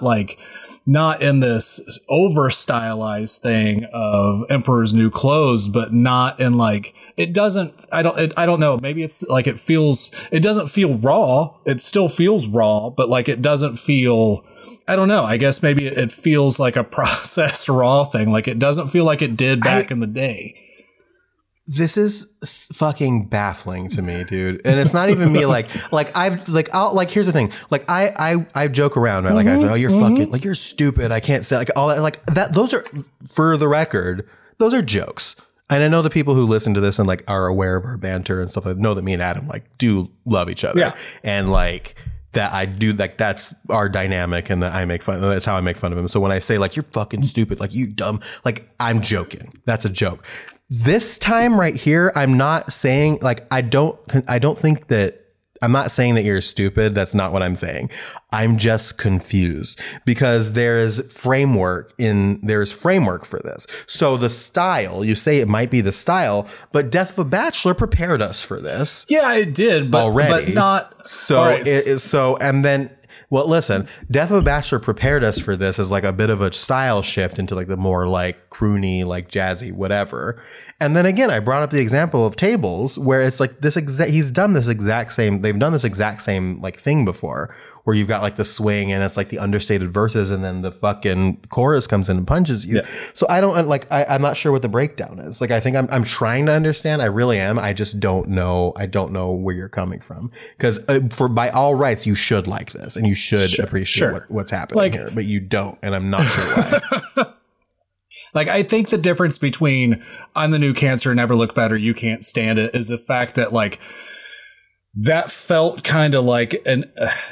not in this over stylized thing of Emperor's New Clothes, but not in like, it doesn't, I don't know. Maybe it's like, it doesn't feel raw. It still feels raw, but like, it doesn't feel, I don't know. I guess maybe it feels like a processed raw thing. Like it doesn't feel like it did back in the day. This is fucking baffling to me, dude. And it's not even me here's the thing. Like I joke around, right? Like I say, oh, you're fucking, like you're stupid. I can't say like all that, like that. Those are, for the record, those are jokes. And I know the people who listen to this and like are aware of our banter and stuff, like know that me and Adam like do love each other. Yeah. And like that I do, like that's our dynamic and that I make fun, that's how I make fun of him. So when I say like, you're fucking stupid, like you dumb, like I'm joking. That's a joke. This time right here, I'm not saying like, I don't think that, I'm not saying that you're stupid. That's not what I'm saying. I'm just confused because there's framework for this. So the style, you say it might be the style, but Death of a Bachelor prepared us for this. Yeah, it did, but already. But not so. Right. And then, well, listen, Death of a Bachelor prepared us for this as like a bit of a style shift into like the more like croony, like jazzy, whatever. And then again, I brought up the example of Tables where it's like they've done this exact same like thing before where you've got like the swing and it's like the understated verses and then the fucking chorus comes in and punches you. Yeah. So I don't like, I'm not sure what the breakdown is. Like, I think I'm trying to understand. I really am. I just don't know. I don't know where you're coming from because by all rights, you should like this and you should appreciate what's happening here, but you don't. And I'm not sure why. Like, I think the difference between I'm the new cancer, never look better, you can't stand it, is the fact that, like, that felt kind of like I'm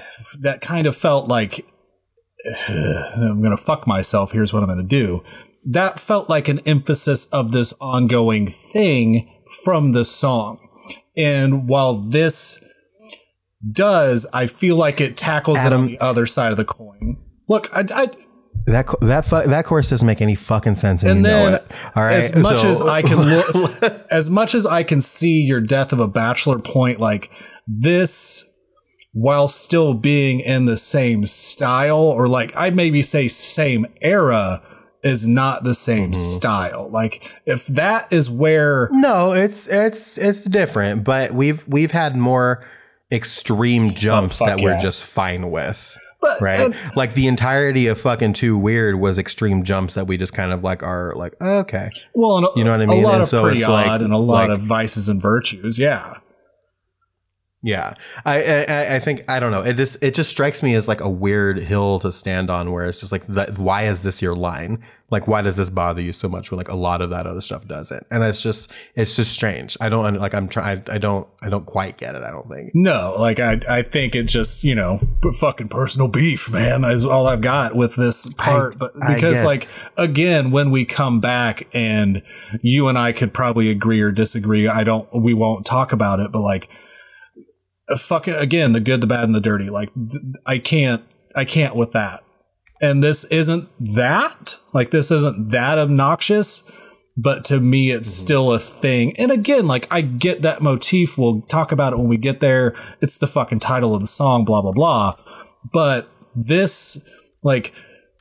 going to fuck myself. Here's what I'm going to do. That felt like an emphasis of this ongoing thing from the song. And while this does, I feel like it tackles it on the other side of the coin. Look, that chorus doesn't make any fucking sense, and you know it. All right. As much as I can look, as much as I can see your Death of a Bachelor point, like this, while still being in the same style, or like I'd maybe say same era, is not the same style. Like, if that is where it's different, but we've had more extreme jumps we're just fine with. But, right? Like the entirety of fucking Too Weird was extreme jumps that we just kind of like are like, oh, okay. Well, you know what I mean? A lot and of so Pretty it's Odd like, and a lot of Vices and Virtues. Yeah. Yeah. I think, I don't know. It just strikes me as like a weird hill to stand on, where it's just like, why is this your line? Like, why does this bother you so much when like a lot of that other stuff does it? And it's just strange. I don't like, I don't quite get it. I don't think. No, like I think it just, you know, fucking personal beef, man, is all I've got with this part. But because like, again, when we come back and you and I could probably agree or disagree, we won't talk about it, but like, fucking, again, the good, the bad, and the dirty. Like, I can't with that. And this isn't that. Like, this isn't that obnoxious. But to me, it's still a thing. And again, like, I get that motif. We'll talk about it when we get there. It's the fucking title of the song, blah, blah, blah. But this, like,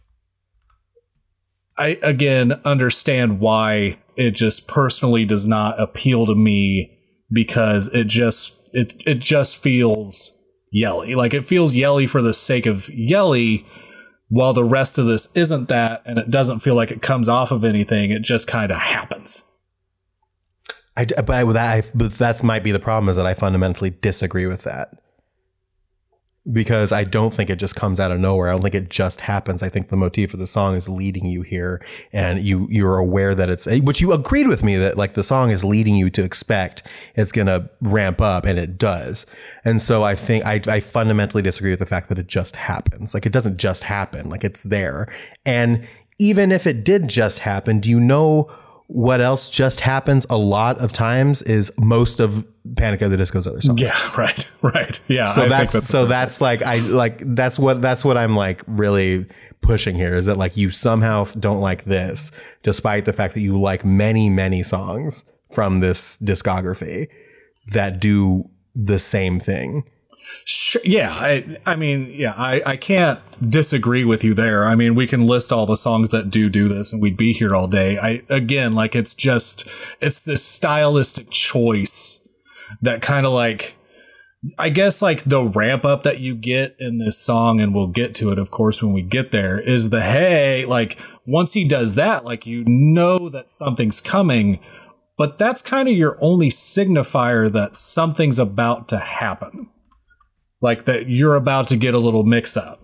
I, again, understand why it just personally does not appeal to me, because it just feels yelly. Like, it feels yelly for the sake of yelly, while the rest of this isn't that, and it doesn't feel like it comes off of anything. It just kind of happens. But that might be the problem, is that I fundamentally disagree with that. Because I don't think it just comes out of nowhere. I don't think it just happens. I think the motif of the song is leading you here, and you're aware that it's, which you agreed with me that like the song is leading you to expect it's going to ramp up, and it does. And so I think I fundamentally disagree with the fact that it just happens. Like, it doesn't just happen. Like, it's there. And even if it did just happen, do you know what else just happens a lot of times? Is most of Panic at the Disco's other songs. Yeah, right. Yeah. So that's what I'm like really pushing here, is that like you somehow don't like this, despite the fact that you like many, many songs from this discography that do the same thing. Sure, yeah, I mean, yeah, I can't disagree with you there. I mean, we can list all the songs that do this, and we'd be here all day. Again, like, it's this stylistic choice that kind of like, I guess like the ramp up that you get in this song, and we'll get to it, of course, when we get there, is the hey, like, once he does that, like, you know that something's coming, but that's kind of your only signifier that something's about to happen. Like, that you're about to get a little mix up.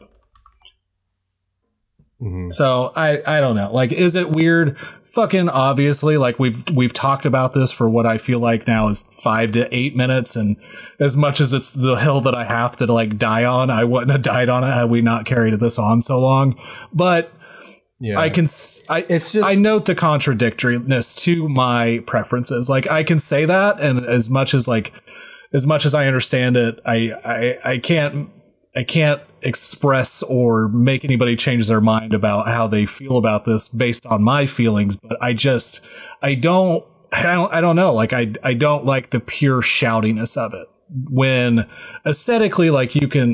Mm-hmm. So I don't know. Like, is it weird? Fucking obviously. Like, we've talked about this for what I feel like now is 5 to 8 minutes, and as much as it's the hill that I have to like die on, I wouldn't have died on it had we not carried this on so long. But yeah, I note the contradictoriness to my preferences. Like, I can say that, and as much as I understand it, I can't express or make anybody change their mind about how they feel about this based on my feelings. But I don't know. Like, I don't like the pure shoutiness of it. When aesthetically, like,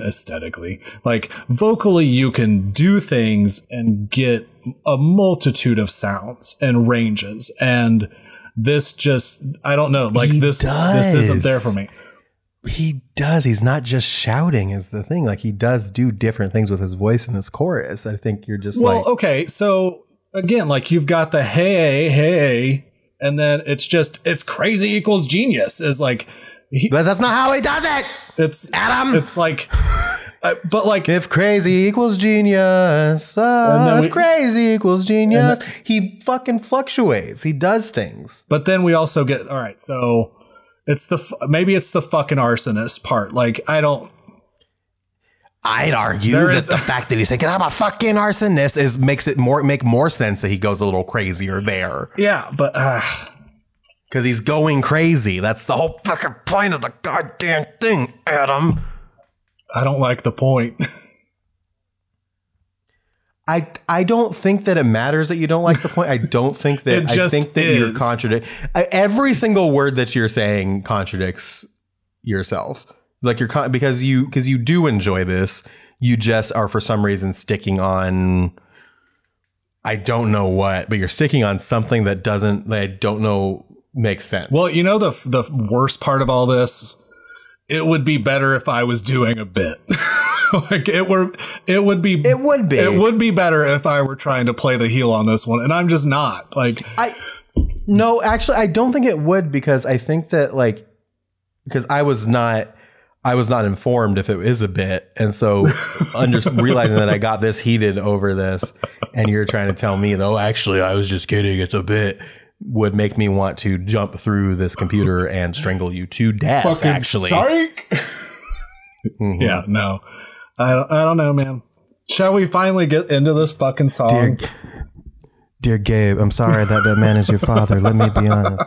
vocally, you can do things and get a multitude of sounds and ranges, and this just, I don't know, like, this isn't there for me. He does. He's not just shouting is the thing. Like, he does do different things with his voice in his chorus. I think you're just okay. So again, like, you've got the hey, and then it's crazy equals genius is like, but that's not how he does it. It's Adam. It's like, But like, if crazy equals genius, if crazy equals genius, he fucking fluctuates. He does things. But then we also get, all right, so it's maybe it's the fucking arsonist part. Like, I'd argue that the fact that he's saying I'm a fucking arsonist makes it make more sense that he goes a little crazier there. Yeah, but because he's going crazy. That's the whole fucking point of the goddamn thing, Adam. I don't like the point. I don't think that it matters that you don't like the point. I don't think that I think that you're contradicting. Every single word that you're saying contradicts yourself. Like because you do enjoy this. You just are for some reason sticking on. I don't know what, but you're sticking on something that I don't know makes sense. Well, you know the worst part of all this. It would be better if I was doing a bit. Like it would be better if I were trying to play the heel on this one, and I'm just not. Like no, actually, I don't think it would, because I think that because I was not informed if it is a bit, and so realizing that I got this heated over this, and you're trying to tell me, though, actually, I was just kidding, it's a bit, would make me want to jump through this computer and strangle you to death. Fucking actually, psych. Yeah, no, I don't know, man. Shall we finally get into this fucking song? Dear Gabe, I'm sorry that man is your father. Let me be honest.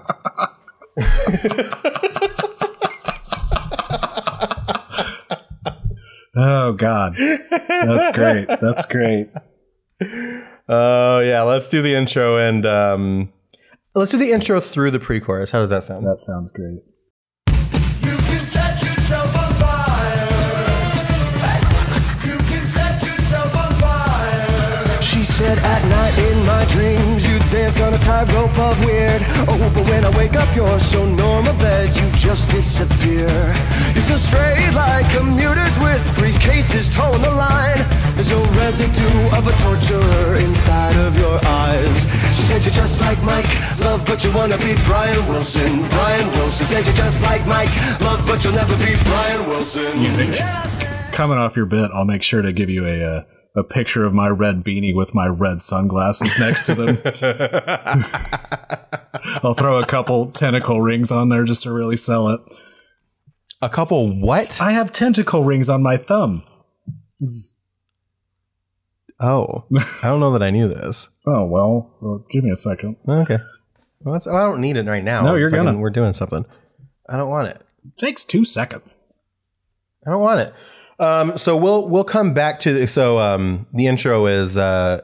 Oh God, that's great. That's great. Oh yeah, let's do the intro and let's do the intro through the pre-chorus. How does that sound? That sounds great. You can set yourself on fire. You can set yourself on fire. She said at night in my dreams you dance on a tightrope of weird. Oh, but when I wake up you're so normal that you just disappear. You're so straight like commuters with briefcases towing the line. There's no residue of a torturer inside of your eyes. She said you're just like Mike, love, but you wanna be Brian Wilson. Brian Wilson said you're just like Mike, love, but you'll never be Brian Wilson. Coming off your bit, I'll make sure to give you a picture of my red beanie with my red sunglasses next to them. I'll throw a couple tentacle rings on there just to really sell it. A couple what? I have tentacle rings on my thumb. Oh, I don't know that I knew this. Oh, well, give me a second. Okay. Well, I don't need it right now. No, you're gonna. We're doing something. I don't want it. It takes 2 seconds. I don't want it. So we'll come back to the, the intro is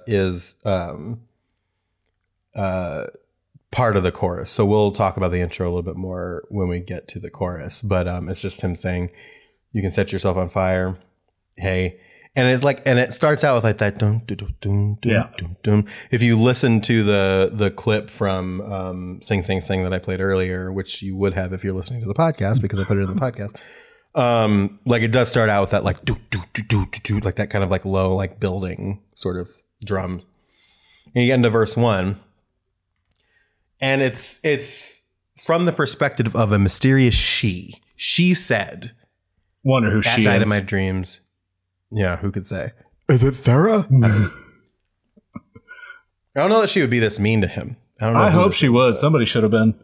part of the chorus. So we'll talk about the intro a little bit more when we get to the chorus. But it's just him saying, "You can set yourself on fire." Hey. And it's like, and it starts out with like that dum dum dum dum dum dum. If you listen to the clip from Sing Sing Sing that I played earlier, which you would have if you're listening to the podcast because I put it in the podcast, like it does start out with that like do do do do do like that kind of like low like building sort of drum. And you get into verse 1, and it's from the perspective of a mysterious she. She said, "Wonder who she is." At night in my dreams. Yeah, who could say? Is it Sarah? I don't know that she would be this mean to him. I hope she would. Somebody should have been.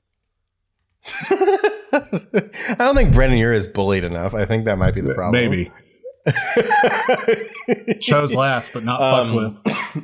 I don't think Brendan, you're as bullied enough. I think that might be the problem. Maybe. Chose last, but not fucked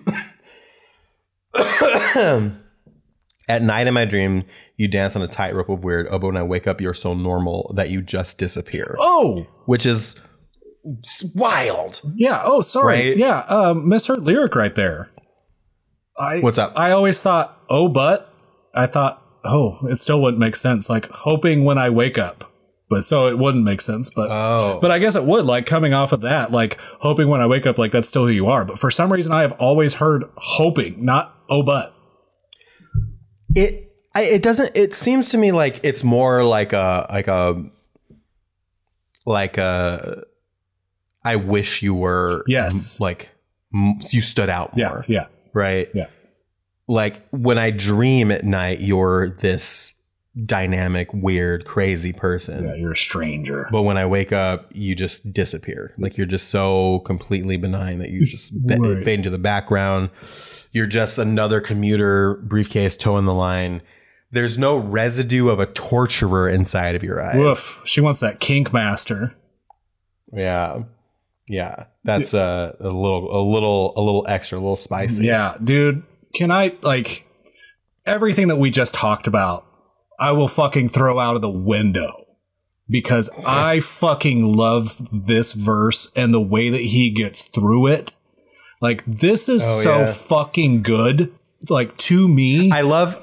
with. At night in my dream, you dance on a tightrope of weird. Oh, but when I wake up, you're so normal that you just disappear. Oh! Which is wild. Yeah. Oh, sorry. Right? Yeah. Misheard lyric right there. What's up? I always thought, oh, but I thought, oh, it still wouldn't make sense. Like hoping when I wake up, but so it wouldn't make sense. But but I guess it would. Like coming off of that, like hoping when I wake up, like that's still who you are. But for some reason, I have always heard hoping, not oh, but. It doesn't. It seems to me like it's more like a I wish you were you stood out more. Yeah. Right. Yeah. Like when I dream at night, you're this dynamic, weird, crazy person. Yeah, you're a stranger. But when I wake up, you just disappear. Like you're just so completely benign that you just fade into the background. You're just another commuter, briefcase, toe in the line. There's no residue of a torturer inside of your eyes. Woof. She wants that kink master. Yeah. Yeah. That's a little extra, a little spicy. Yeah, dude. Can I, like, everything that we just talked about, I will fucking throw out of the window because I fucking love this verse and the way that he gets through it. Like, this is fucking good. Like, to me, I love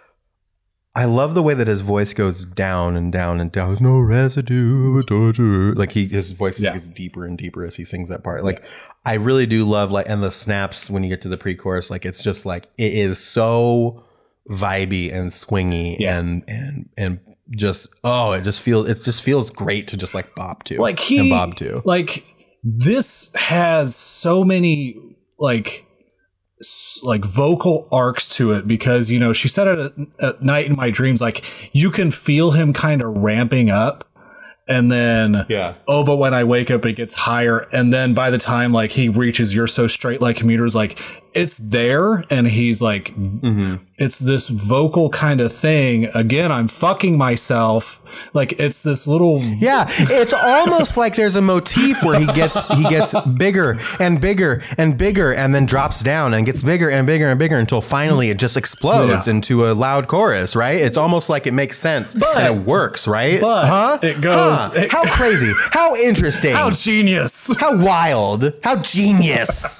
the way that his voice goes down and down and down. There's no residue of torture. Like his voice gets deeper and deeper as he sings that part. Like I really do love and the snaps when you get to the pre-chorus. Like it's just like it is so vibey and swingy and just it just feels great to just like bop to. Like and bob to. Like this has so many like vocal arcs to it because, you know, she said it at night in my dreams, like you can feel him kind of ramping up and then, but when I wake up, it gets higher. And then by the time like he reaches You're So Straight Like Commuters, like it's there. And he's like, it's this vocal kind of thing. Again, I'm fucking myself. Like it's this little. Yeah. It's almost like there's a motif where he gets bigger and bigger and bigger and then drops down and gets bigger and bigger and bigger until finally it just explodes into a loud chorus, right? It's almost like it makes sense and it works, right? But it goes. How crazy. How interesting. How genius. How wild. How genius.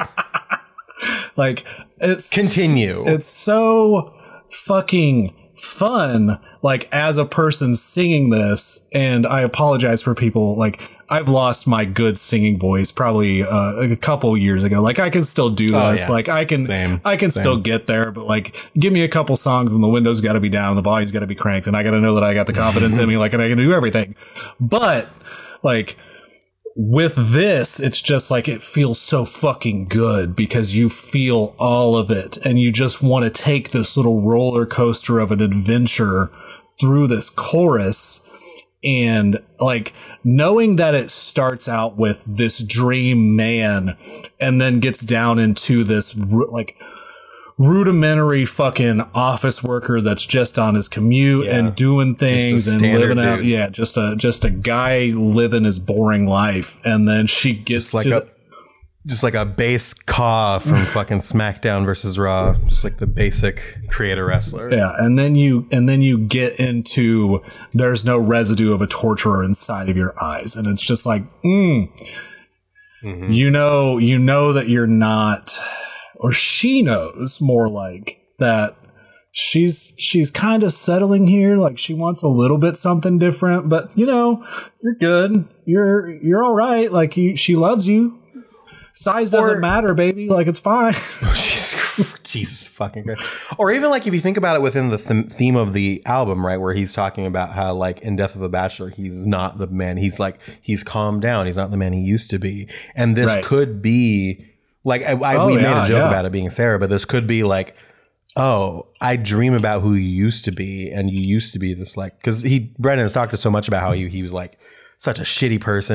Like it's continue. It's so fucking fun. Like as a person singing this, and I apologize for people. Like I've lost my good singing voice probably a couple years ago. Like I can still do this. Like I can still get there. But like, give me a couple songs and the window's got to be down, the volume's got to be cranked, and I got to know that I got the confidence in me. Like, and I can do everything. But like. With this, it's just like it feels so fucking good because you feel all of it and you just want to take this little roller coaster of an adventure through this chorus. And like knowing that it starts out with this dream man and then gets down into this like rudimentary fucking office worker that's just on his commute and doing things and living out. Dude. Yeah. Just a guy living his boring life. And then she gets just like a base caw from fucking SmackDown versus Raw. Just like the basic creator wrestler. Yeah. And then you get into there's no residue of a torturer inside of your eyes. And it's just like, you know that you're not, or she knows more like that she's kind of settling here. Like she wants a little bit something different, but you know, you're good. You're all right. Like she loves you. Size doesn't matter, baby. Like it's fine. Jesus fucking good. Or even like if you think about it within the theme of the album, right, where he's talking about how like in Death of a Bachelor, he's not the man. He's like, he's calmed down. He's not the man he used to be. And this could be like, we made a joke about it being Sarah, but this could be like, oh, I dream about who you used to be. And you used to be this like, cause Brendan's talked so much about how he was like such a shitty person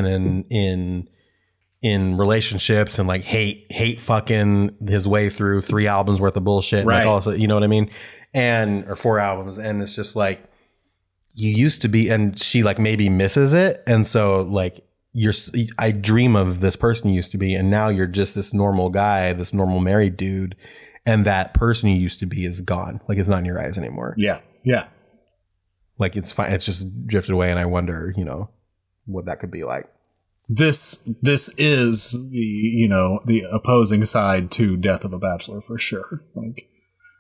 in relationships and like hate fucking his way through 3 albums worth of bullshit. And like also, you know what I mean? Or 4 albums. And it's just like, you used to be, and she like maybe misses it. And so like, I dream of this person you used to be, and now you're just this normal guy, this normal married dude, and that person you used to be is gone. Like it's not in your eyes anymore. Yeah. Yeah. Like it's fine. It's just drifted away. And I wonder, you know, what that could be like. This is the, you know, the opposing side to Death of a Bachelor for sure. Like,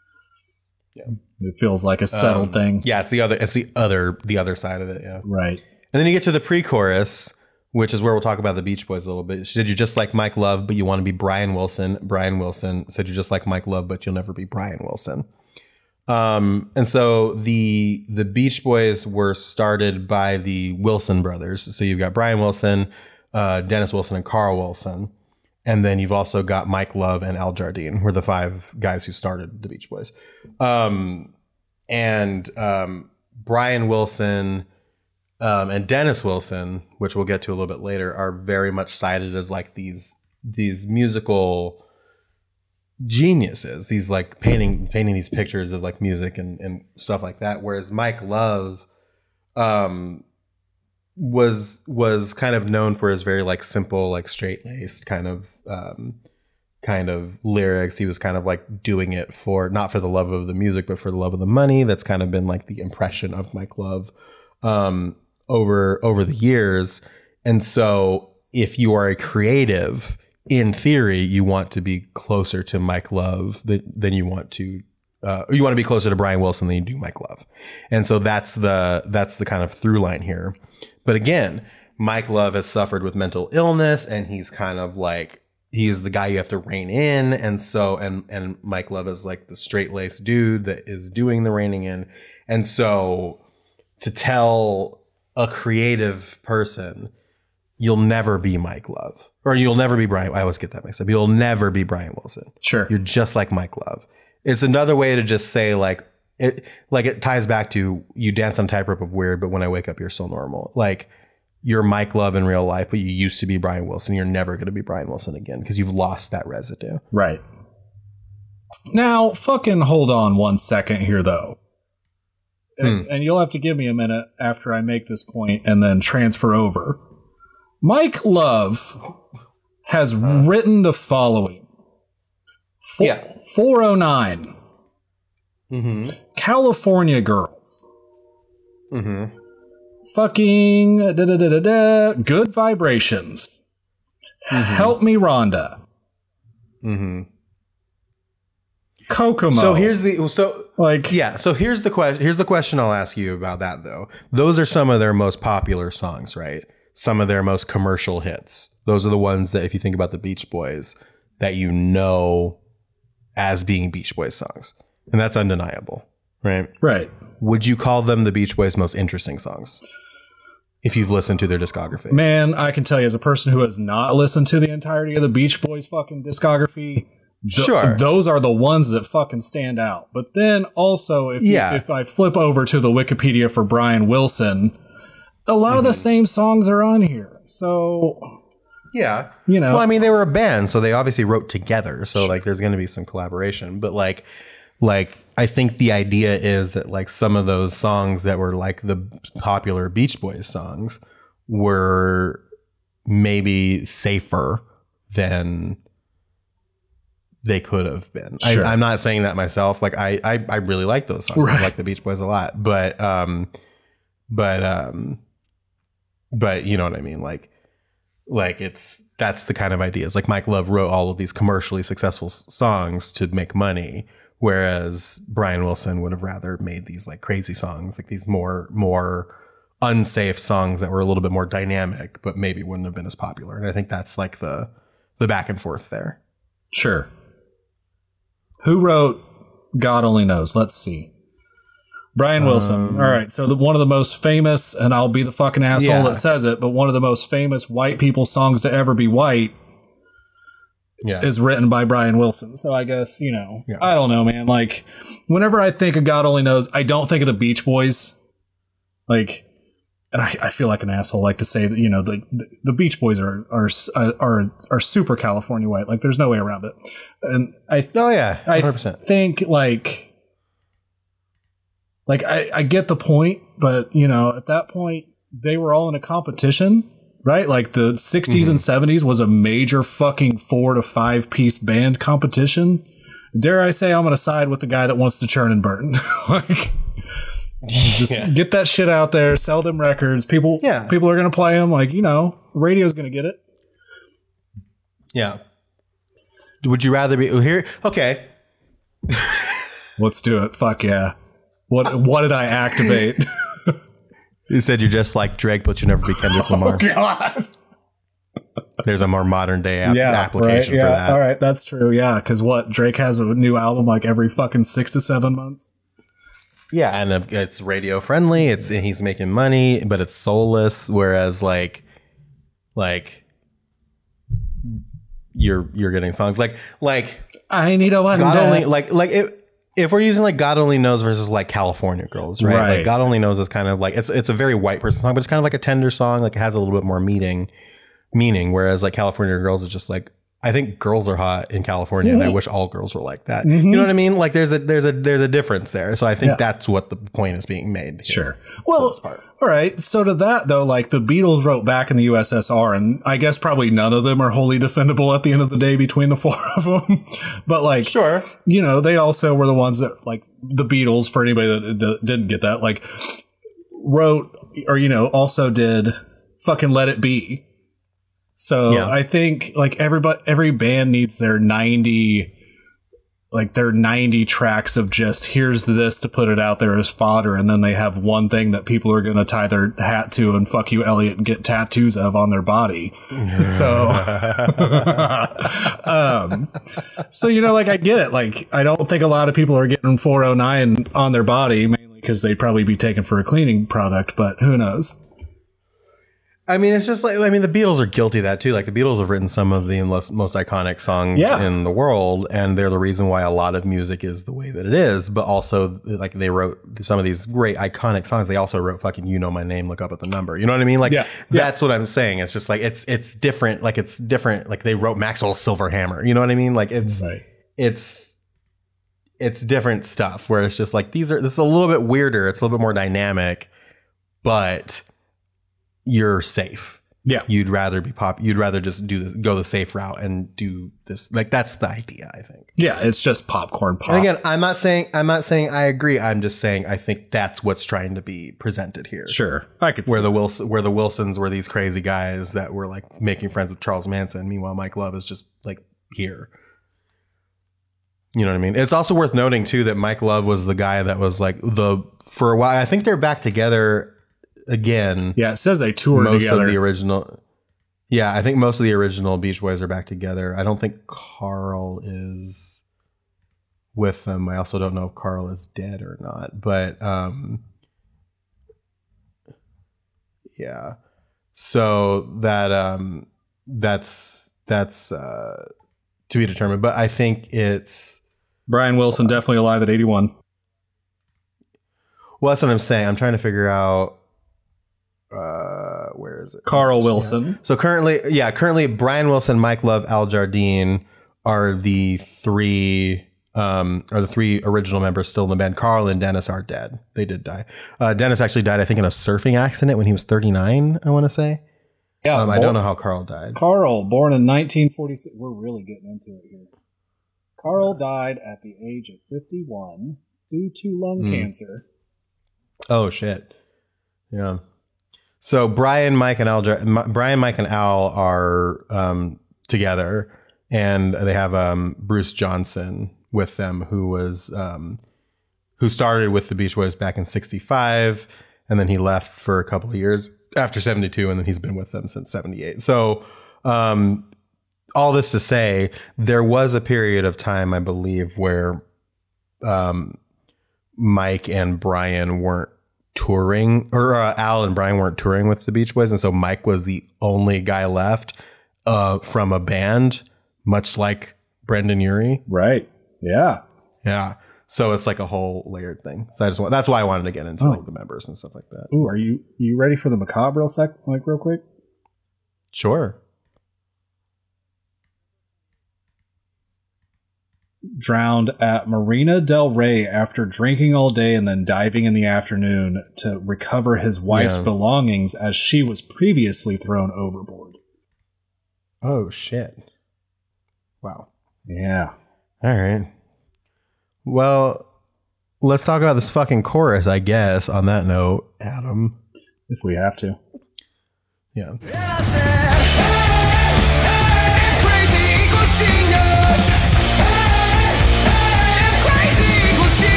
it feels like a settled thing. Yeah. It's the other side of it. Yeah. Right. And then you get to the pre-chorus, which is where we'll talk about the Beach Boys a little bit. She said, you're just like Mike Love, but you want to be Brian Wilson. Brian Wilson said, you're just like Mike Love, but you'll never be Brian Wilson. And so the Beach Boys were started by the Wilson brothers. So you've got Brian Wilson, Dennis Wilson, and Carl Wilson. And then you've also got Mike Love and Al Jardine, were the 5 guys who started the Beach Boys. Brian Wilson and Dennis Wilson, which we'll get to a little bit later, are very much cited as like these musical geniuses, these like painting these pictures of like music and stuff like that. Whereas Mike Love was kind of known for his very like simple, like straight-laced kind of lyrics. He was kind of like doing it for not for the love of the music, but for the love of the money. That's kind of been like the impression of Mike Love over the years. And so if you are a creative, in theory, you want to be closer to Mike Love than you want to be closer to Brian Wilson than you do Mike Love. And so that's the kind of through line here. But again, Mike Love has suffered with mental illness, and he's kind of like, he's the guy you have to rein in. And so, and Mike Love is like the straight laced dude that is doing the reining in. And so to tell a creative person, you'll never be Mike Love, or you'll never be Brian. I always get that mixed up. You'll never be Brian Wilson. Sure. You're just like Mike Love. It's another way to just say like it ties back to you dance on tightrope of weird, but when I wake up, you're so normal. Like you're Mike Love in real life, but you used to be Brian Wilson. You're never going to be Brian Wilson again because you've lost that residue. Right. Now, fucking hold on 1 second here, though. And you'll have to give me a minute after I make this point and then transfer over. Mike Love has written the following. 409. Mm-hmm. California Girls. Mm-hmm. Fucking Good Vibrations. Mm-hmm. Help Me Rhonda. Mm-hmm. Kokomo. So here's the question. Here's the question I'll ask you about that though. Those are some of their most popular songs, right? Some of their most commercial hits. Those are the ones that, if you think about the Beach Boys, that you know as being Beach Boys songs. And that's undeniable, right? Right. Would you call them the Beach Boys' most interesting songs if you've listened to their discography? Man, I can tell you as a person who has not listened to the entirety of the Beach Boys fucking discography, sure, those are the ones that fucking stand out. But then also, if I flip over to the Wikipedia for Brian Wilson, a lot of the same songs are on here. So yeah, you know, well, I mean, they were a band, so they obviously wrote together. So like, there's going to be some collaboration. But like I think the idea is that like some of those songs that were like the popular Beach Boys songs were maybe safer than they could have been. Sure. I'm not saying that myself. Like I really like those songs. Right. I like the Beach Boys a lot, but you know what I mean? Like that's the kind of ideas. Like Mike Love wrote all of these commercially successful songs to make money, whereas Brian Wilson would have rather made these like crazy songs, like these more unsafe songs that were a little bit more dynamic, but maybe wouldn't have been as popular. And I think that's like the back and forth there. Sure. Who wrote God Only Knows? Let's see. Brian Wilson. All right. So one of the most famous, and I'll be the fucking asshole that says it, but one of the most famous white people songs to ever be white is written by Brian Wilson. So I guess, you know, I don't know, man. Like whenever I think of God Only Knows, I don't think of the Beach Boys. Like, and I feel like an asshole like to say that, you know, the Beach Boys are super California white. Like there's no way around it. And I 100%. Think like I get the point, but you know, at that point they were all in a competition, right? Like the 60s and 70s was a major fucking 4 to 5 piece band competition. Dare I say I'm going to side with the guy that wants to churn and burn. Like just get that shit out there, sell them records. People are going to play them. Like, you know, radio's going to get it. Yeah. Would you rather be here? Okay. Let's do it. Fuck yeah. What did I activate? You said you're just like Drake, but you never be Kendrick Lamar. Oh, God. There's a more modern day application for that. All right, that's true. Yeah, because Drake has a new album like every fucking 6 to 7 months. Yeah, and it's radio friendly. He's making money, but it's soulless. Whereas like you're getting songs like I need a one. God only like it. if we're using like God Only Knows versus like California Girls, right? Like God Only Knows is kind of like it's a very white person song, but it's kind of like a tender song. Like it has a little bit more meaning. Whereas like California Girls is just like, I think girls are hot in California, and I wish all girls were like that. You know what I mean? Like there's a difference there. So I think that's what the point is being made here. Sure. Well, all right. So to that though, like the Beatles wrote back in the USSR, and I guess probably none of them are wholly defendable at the end of the day between the four of them. But like, sure, you know, they also were the ones that, like the Beatles, for anybody that didn't get that, like wrote, or, you know, also did fucking Let It Be. So I think like every band needs their 90 tracks of just here's this to put it out there as fodder, and then they have one thing that people are going to tie their hat to and fuck you, Elliot, and get tattoos of on their body. So, so, you know, like I get it. Like I don't think a lot of people are getting 409 on their body, mainly because they'd probably be taken for a cleaning product, but who knows? I mean, it's just like, I mean, the Beatles are guilty of that too. Like the Beatles have written some of the most iconic songs in the world, and they're the reason why a lot of music is the way that it is. But also, like they wrote some of these great iconic songs. They also wrote fucking "You Know My Name, Look Up at the Number." You know what I mean? Like that's what I'm saying. It's just like it's different. Like it's different. Like they wrote Maxwell's Silver Hammer. You know what I mean? Like it's different stuff. Where it's just like this is a little bit weirder. It's a little bit more dynamic, but you're safe. Yeah. You'd rather be you'd rather just do this, go the safe route and do this. Like that's the idea, I think. Yeah, it's just popcorn pop. And again, I'm not saying I agree. I'm just saying I think that's what's trying to be presented here. Sure. I could where the Wilsons were these crazy guys that were like making friends with Charles Manson. Meanwhile, Mike Love is just like here. You know what I mean? It's also worth noting too that Mike Love was the guy that was like for a while. I think they're back together again. Yeah, it says they toured together. Most of the original. Yeah, I think most of the original Beach Boys are back together. I don't think Carl is with them. I also don't know if Carl is dead or not. But yeah. So that's to be determined. But I think it's Brian Wilson definitely alive at 81. Well, that's what I'm saying. I'm trying to figure out where is it? Carl Wilson. Yeah. So currently Brian Wilson, Mike Love, Al Jardine are the three original members still in the band. Carl and Dennis are dead. They did die. Dennis actually died, I think, in a surfing accident when he was 39, I want to say. Yeah, I don't know how Carl died. Carl, born in 1946. We're really getting into it here. Carl died at the age of 51 due to lung cancer. Oh shit! Yeah. So Brian, Mike, and Al are together, and they have Bruce Johnson with them, who started with the Beach Boys back in '65, and then he left for a couple of years after '72, and then he's been with them since '78. So all this to say, there was a period of time, I believe, where Mike and Brian weren't touring, or Al and Brian weren't touring with the Beach Boys, and so Mike was the only guy left from a band, much like Brendan Urie. Right. Yeah. Yeah. So it's like a whole layered thing. So that's why I wanted to get into like the members and stuff like that. Ooh, are you ready for the macabre real quick? Sure. Drowned at Marina del Rey after drinking all day and then diving in the afternoon to recover his wife's belongings as she was previously thrown overboard. Oh, shit. Wow. Yeah. All right. Well, let's talk about this fucking chorus, I guess, on that note, Adam. If we have to. Yeah.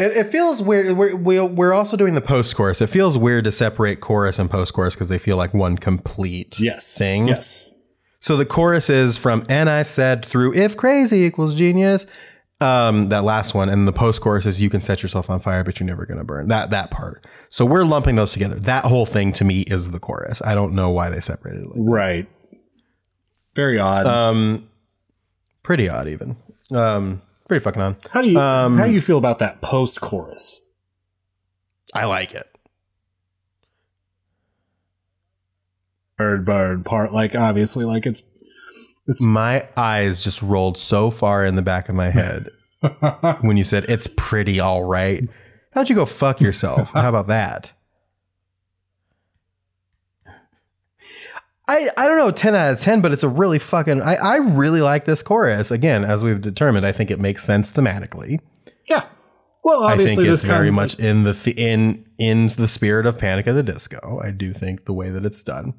It feels weird. We're also doing the post-chorus. It feels weird to separate chorus and post-chorus because they feel like one complete thing. Yes. So the chorus is from "And I said through if crazy equals genius," that last one, and the post-chorus is "You can set yourself on fire, but you're never going to burn." That part. So we're lumping those together. That whole thing to me is the chorus. I don't know why they separated it like that. Right. Very odd. Pretty odd, even. Pretty fucking odd. How do you feel about that post-chorus? I like it. Bird part, like obviously, like it's my eyes just rolled so far in the back of my head when you said it's pretty all right. How'd you go fuck yourself? How about that? I don't know, 10 out of 10, but it's a really fucking, I really like this chorus. Again, as we've determined, I think it makes sense thematically. Yeah. Well, obviously, I think it's very much in the spirit of Panic at the Disco. I do think the way that it's done.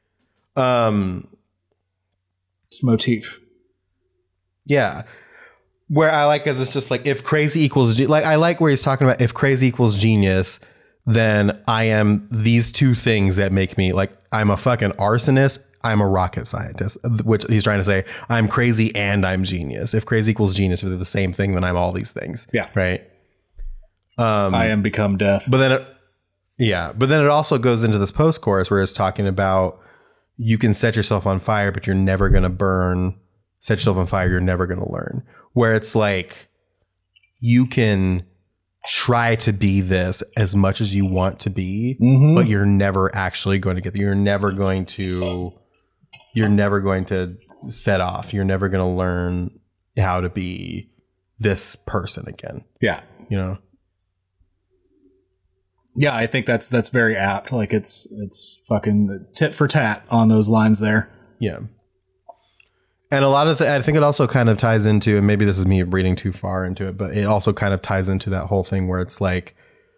It's motif. Yeah. Where I like is it's just like if crazy equals like I like where he's talking about if crazy equals genius, then I am these two things that make me like I'm a fucking arsonist, I'm a rocket scientist, which he's trying to say I'm crazy and I'm genius. If crazy equals genius, if they're the same thing, then I'm all these things. Yeah. Right. I am become death. But then it also goes into this post chorus where it's talking about you can set yourself on fire, but you're never going to burn. Set yourself on fire, you're never going to learn. Where it's like you can try to be this as much as you want to be, but you're never actually going to get there. You're never going to set off. You're never going to learn how to be this person again. Yeah. You know? Yeah, I think that's very apt. Like it's fucking tit for tat on those lines there. Yeah. And a lot of I think it also kind of ties into, and maybe this is me reading too far into it, but it also kind of ties into that whole thing where it's like,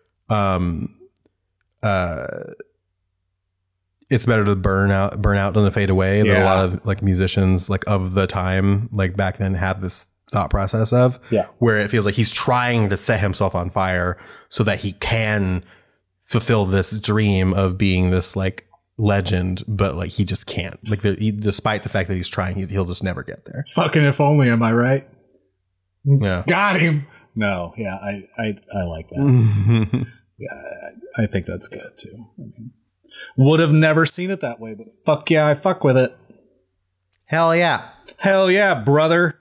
it's better to burn out than to fade away. Yeah. That a lot of like musicians like of the time, like back then had this thought process of, where it feels like he's trying to set himself on fire so that he can fulfill this dream of being this like legend, but like he just can't. Like despite the fact that he's trying, he'll just never get there. Fucking if only, am I right? Yeah, got him. No, yeah, I like that. Yeah, I think that's good too. I mean, would have never seen it that way, but fuck yeah, I fuck with it. Hell yeah, brother.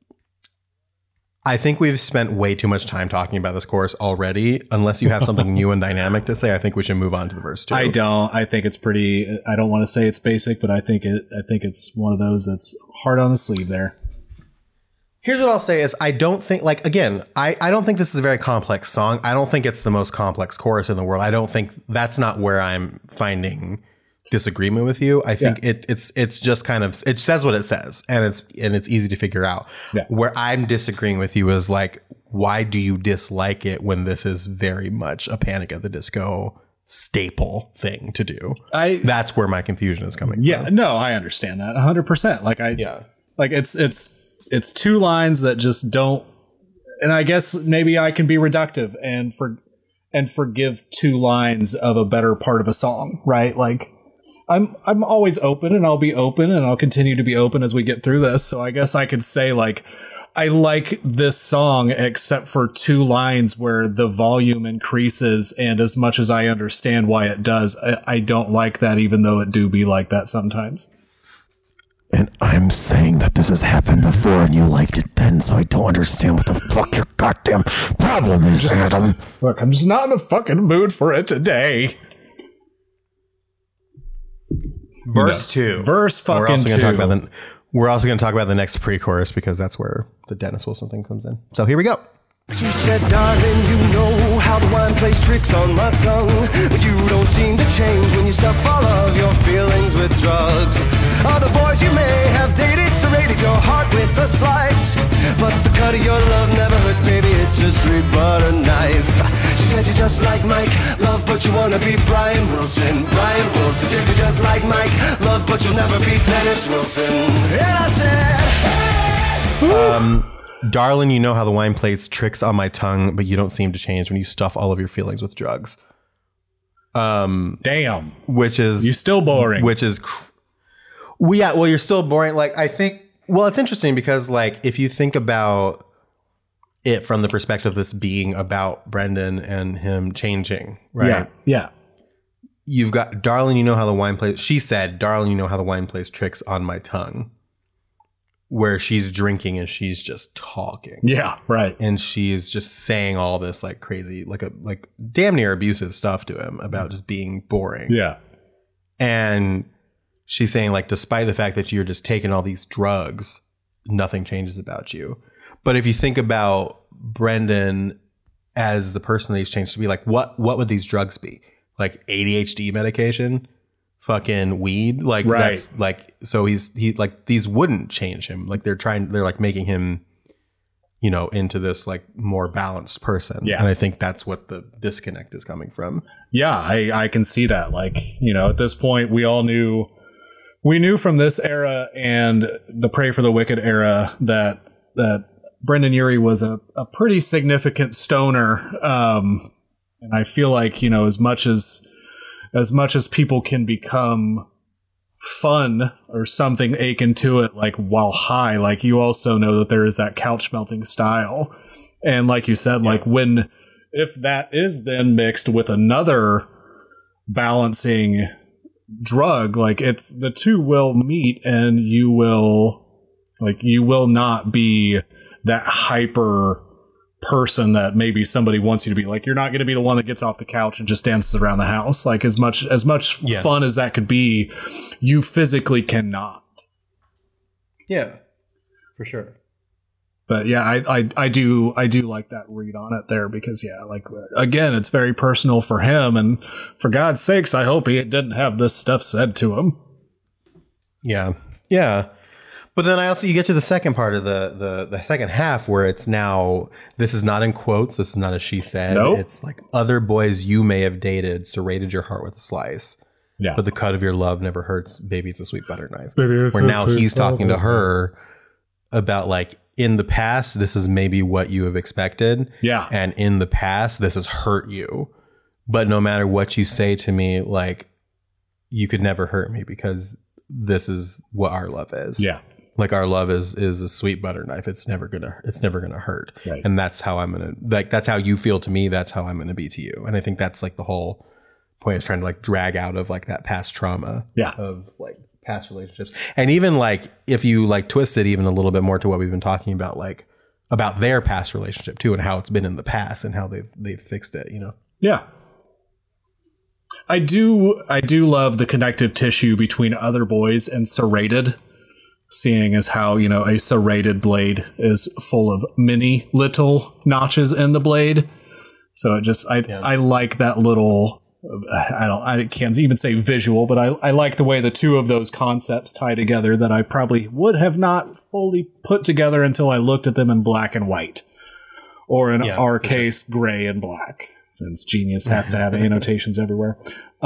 I think we've spent way too much time talking about this chorus already. Unless you have something new and dynamic to say, I think we should move on to the verse 2. I don't. I think it's pretty. I don't want to say it's basic, but I think it's one of those that's hard on the sleeve there. Here's what I'll say is I don't think, like, again, I don't think this is a very complex song. I don't think it's the most complex chorus in the world. I don't think that's not where I'm finding disagreement with you. I think it's just kind of, it says what it says, and it's easy to figure out. Yeah. Where I'm disagreeing with you is like, why do you dislike it when this is very much a Panic at the Disco staple thing to do? That's where my confusion is coming from. No, I understand that 100%. Like like it's two lines that just don't, and I guess maybe I can be reductive and forgive two lines of a better part of a song, right? Like I'm always open, and I'll be open, and I'll continue to be open as we get through this. So I guess I could say like I like this song except for two lines where the volume increases, and as much as I understand why it does, I don't like that, even though it do be like that sometimes. And I'm saying that this has happened before and you liked it then, so I don't understand what the fuck your goddamn problem is, Adam. Look, I'm just not in the fucking mood for it today. Verse 2. Verse fucking 2. We're also going to talk about the next pre-chorus because that's where the Dennis Wilson thing comes in. So here we go. She said, darling, you know how the wine plays tricks on my tongue, but you don't seem to change when you stuff all of your feelings with drugs. Other boys you may have dated serrated your heart with a slice, but the cut of your love never hurts, baby, it's a sweet butter knife. She said you're just like Mike, love, but you wanna be Brian Wilson. Brian Wilson said you're just like Mike, love, but you'll never be Dennis Wilson. And I said, hey! Darling, you know how the wine plays tricks on my tongue, but you don't seem to change when you stuff all of your feelings with drugs. Damn. Which is... You still boring. Which is... Well, yeah, well, you're still boring. Like, I think... Well, it's interesting because, like, if you think about it from the perspective of this being about Brendan and him changing, right? Yeah. Yeah. You've got, darling, you know how the wine plays... She said, darling, you know how the wine plays tricks on my tongue. Where she's drinking and she's just talking. Yeah, right. And she's just saying all this, like, crazy, like damn near abusive stuff to him about just being boring. Yeah. And she's saying, like, despite the fact that you're just taking all these drugs, nothing changes about you. But if you think about Brendan as the person that he's changed to be, like, what would these drugs be? Like ADHD medication, fucking weed, like right. That's like, so he like, these wouldn't change him. Like they're like making him, you know, into this like more balanced person. Yeah. And I think that's what the disconnect is coming from. Yeah, I can see that. Like, you know, at this point we knew from this era and the Pray for the Wicked era that Brendan Urie was a pretty significant stoner. And I feel like, you know, as much as people can become fun or something akin to it, like while high, like you also know that there is that couch melting style. And like you said, like if that is then mixed with another balancing drug, like the two will meet and you will not be that hyper person that maybe somebody wants you to be. Like, you're not going to be the one that gets off the couch and just dances around the house. Like, as much fun as that could be, you physically cannot. Yeah, for sure. But yeah, I do like that read on it there because yeah, like again, it's very personal for him, and for God's sakes, I hope he didn't have this stuff said to him. Yeah. Yeah. But then you get to the second part of the second half where it's now, this is not in quotes, this is not a she said. Nope. It's like, other boys you may have dated serrated your heart with a slice. Yeah. But the cut of your love never hurts. Baby, it's a sweet butter knife. Where now he's talking to her about like, in the past, this is maybe what you have expected. Yeah. And in the past, this has hurt you. But no matter what you say to me, like, you could never hurt me because this is what our love is. Yeah. Like, our love is a sweet butter knife. It's never gonna hurt. Right. And that's how that's how you feel to me. That's how I'm gonna be to you. And I think that's like the whole point, is trying to like drag out of like that past trauma. Yeah. Of like past relationships. And even like, if you like twist it even a little bit more to what we've been talking about, like about their past relationship too, and how it's been in the past and how they've fixed it, you know? Yeah. I do love the connective tissue between Other Boys and Serrated. Seeing as how, you know, a serrated blade is full of many little notches in the blade. So it just, I like that little, I can't even say visual, but I like the way the two of those concepts tie together that I probably would have not fully put together until I looked at them in black and white. Or in our case, gray and black, since Genius has to have annotations everywhere.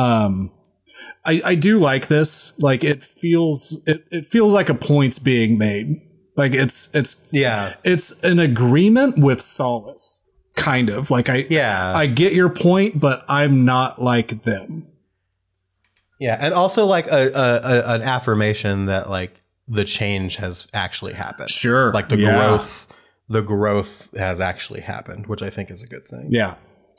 I do like this. Like, it feels like a point's being made. Like it's an agreement with solace, kind of. Like I get your point, but I'm not like them. Yeah, and also like an affirmation that like the change has actually happened. Sure, like the growth has actually happened, which I think is a good thing. Yeah.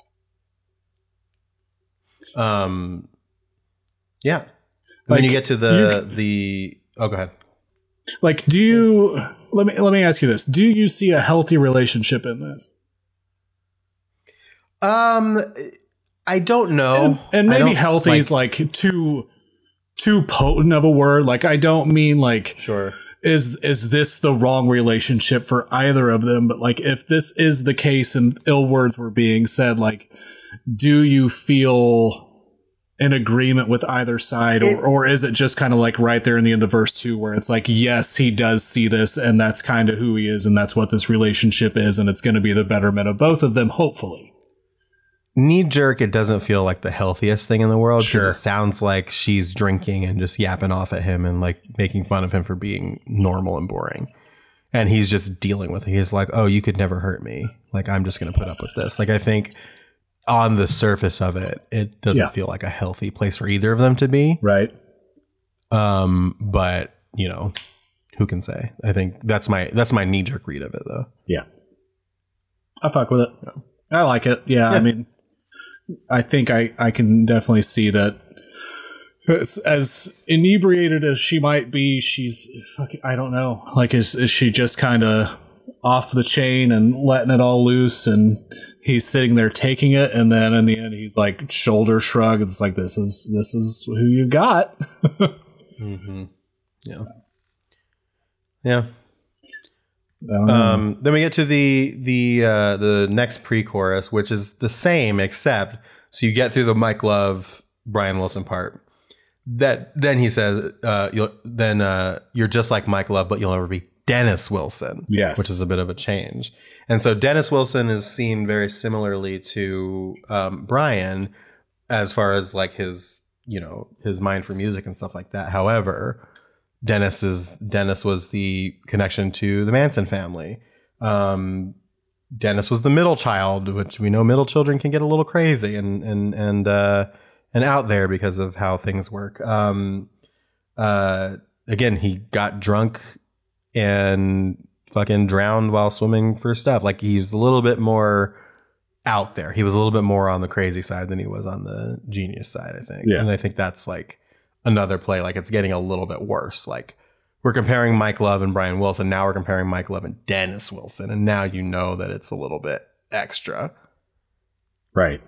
Yeah. And then you get to the oh, go ahead. Like, let me ask you this. Do you see a healthy relationship in this? I don't know. And maybe healthy is like too potent of a word. Like, I don't mean like, sure. Is this the wrong relationship for either of them? But like, if this is the case and ill words were being said, like, do you feel in agreement with either side, or is it just kind of like right there in the end of verse 2 where it's like, yes, he does see this and that's kind of who he is and that's what this relationship is and it's going to be the betterment of both of them, hopefully. Knee jerk, it doesn't feel like the healthiest thing in the world. Sure. It sounds like she's drinking and just yapping off at him and like making fun of him for being normal and boring. and he's just dealing with it. He's like, oh, you could never hurt me. Like, I'm just going to put up with this. Like, I think on the surface of it, it doesn't feel like a healthy place for either of them to be. Right. But you know, who can say? I think that's my knee jerk read of it, though. Yeah. I fuck with it. Yeah. I like it. Yeah. I mean, I think I can definitely see that. As inebriated as she might be, she's fucking, I don't know. Like, is she just kind of off the chain and letting it all loose, and he's sitting there taking it, and then in the end he's like shoulder shrug. It's like, this is who you got. Mm-hmm. Yeah. Then we get to the next pre-chorus, which is the same, except so you get through the Mike Love, Brian Wilson part. Then he says, you're just like Mike Love, but you'll never be Dennis Wilson. Yes. Which is a bit of a change. And so Dennis Wilson is seen very similarly to Brian as far as like his mind for music and stuff like that. However, Dennis was the connection to the Manson family. Dennis was the middle child, which we know middle children can get a little crazy and out there because of how things work. Again, he got drunk and fucking drowned while swimming for stuff. Like, he's a little bit more out there. He was a little bit more on the crazy side than he was on the genius side, I think. Yeah. And I think that's like another play. Like, it's getting a little bit worse. Like, we're comparing Mike Love and Brian Wilson. Now we're comparing Mike Love and Dennis Wilson. And now you know that it's a little bit extra. Right.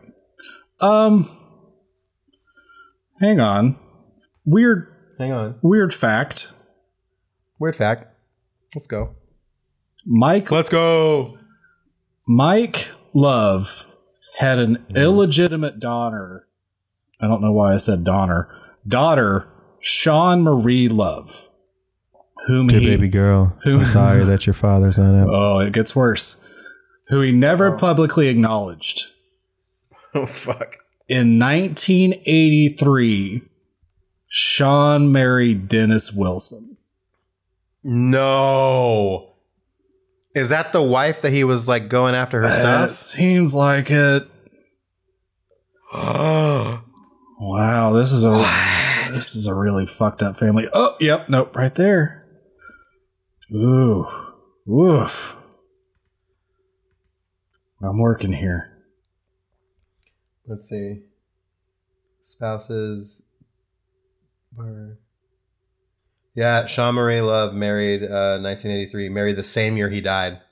Hang on. Weird fact. Weird fact. Let's go. Let's go. Mike Love had an illegitimate daughter. I don't know why I said daughter, Sean Marie Love. Baby girl. I'm sorry that your father's not out. Oh, it gets worse. Who he never publicly acknowledged. Oh, fuck. In 1983, Sean married Dennis Wilson. No. Is that the wife that he was like going after her stuff? It seems like it. Wow, this is a really fucked up family. Oh, yep, nope, right there. Ooh, woof. I'm working here. Let's see. Spouses. Yeah, Sean Marie Love married 1983. Married the same year he died.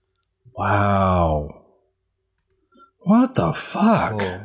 Wow. What the fuck? Oh.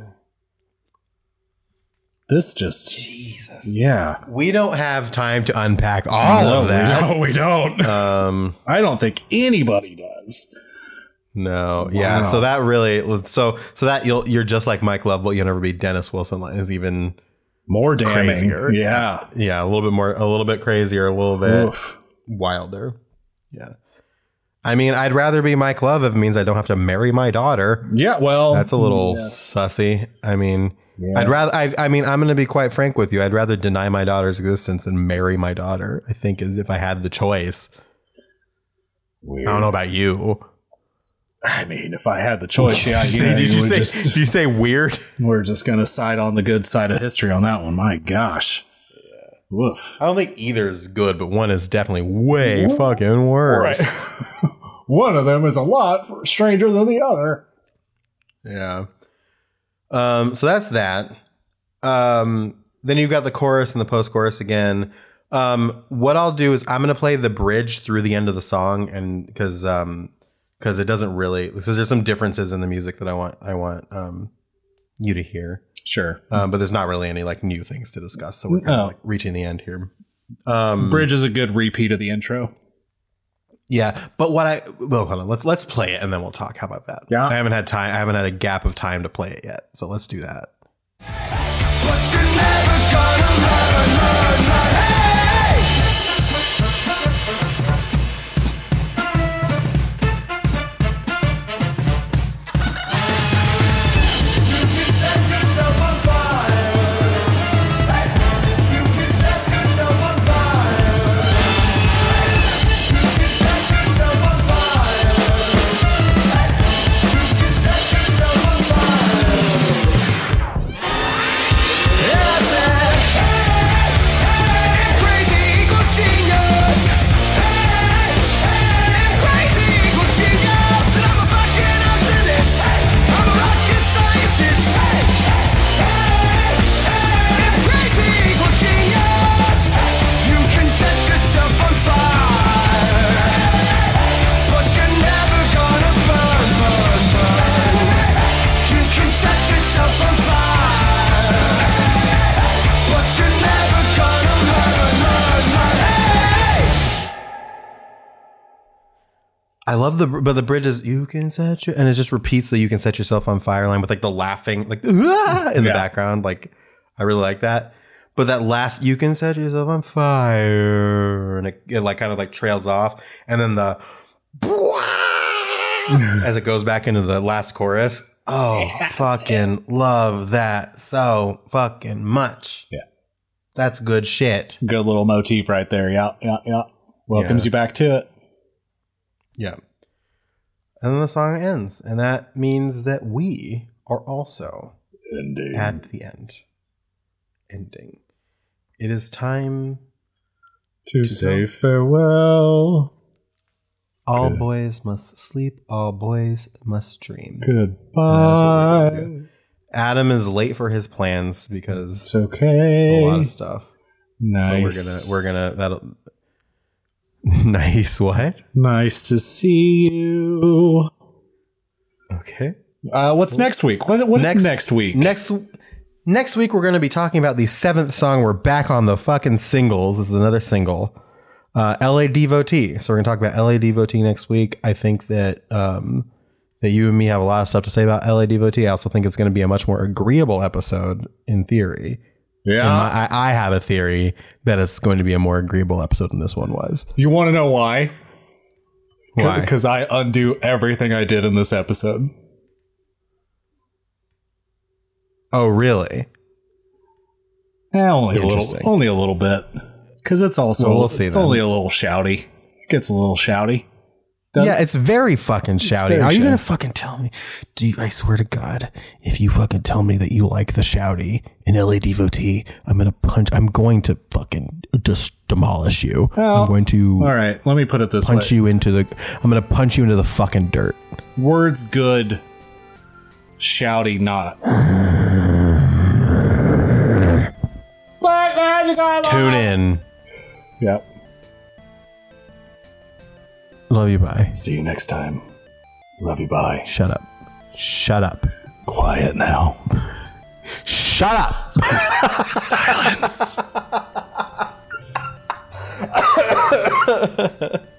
This just... Jesus. Yeah. We don't have time to unpack all of that. No, we don't. I don't think anybody does. No, wow. Yeah. So that really, so that you're just like Mike Love, but you'll never be Dennis Wilson is even more damning. Crazier. Yeah, yeah, a little bit crazier, a little bit wilder. Yeah. I mean, I'd rather be Mike Love if it means I don't have to marry my daughter. Yeah, well, that's a little sussy. I mean, yeah. I'd rather. I mean, I'm going to be quite frank with you. I'd rather deny my daughter's existence than marry my daughter. I think if I had the choice. Weird. I don't know about you. I mean, if I had the choice, yeah. Did you say weird? We're just going to side on the good side of history on that one. My gosh. Yeah. Woof. I don't think either is good, but one is definitely way fucking worse. Right. One of them is a lot stranger than the other. Yeah. So that's that. Then you've got the chorus and the post-chorus again. What I'll do is I'm going to play the bridge through the end of the song, and because it doesn't really, because there's some differences in the music that I want you to hear. Sure. But there's not really any like new things to discuss, so we're kind of like reaching the end here. Bridge is a good repeat of the intro. Yeah, but hold on, let's play it and then we'll talk. How about that? Yeah. I haven't had a gap of time to play it yet, so let's do that. But you're never gonna learn, hey! I love but the bridge is you can set your, and it just repeats the you can set yourself on fire line with like the laughing like in the background. Like I really like that. But that last you can set yourself on fire and it like kind of like trails off, and then the as it goes back into the last chorus. Oh, fucking love that so fucking much. Yeah. That's good shit. Good little motif right there. Yeah. Welcomes you back to it. Yeah. And then the song ends. And that means that we are also at the end. Ending. It is time to say farewell. All boys must sleep. All boys must dream. Goodbye. Adam is late for his plans because it's okay. A lot of stuff. Nice. But we're gonna that'll nice what? Nice to see you. Okay. What's next week? What's next week? Next week we're gonna be talking about the 7th song. We're back on the fucking singles. This is another single. LA Devotee. So we're gonna talk about LA Devotee next week. I think that that you and me have a lot of stuff to say about LA Devotee. I also think it's going to be a much more agreeable episode in theory. Yeah. I have a theory that it's going to be a more agreeable episode than this one was. You want to know why? Why? Because I undo everything I did in this episode. Oh, really? Only a little bit. Because it's also we'll see only a little shouty. It gets a little shouty. Yeah, it's very fucking shouty. Are you going to fucking tell me? I swear to God, if you fucking tell me that you like the shouty in LA Devotee, I'm going to fucking just demolish you. Well, I'm going to. All right, let me put it this way. I'm going to punch you into the fucking dirt. Words good, shouty not. Tune in. Yep. Love you, bye. See you next time. Love you, bye. Shut up. Shut up. Quiet now. Shut up. Silence.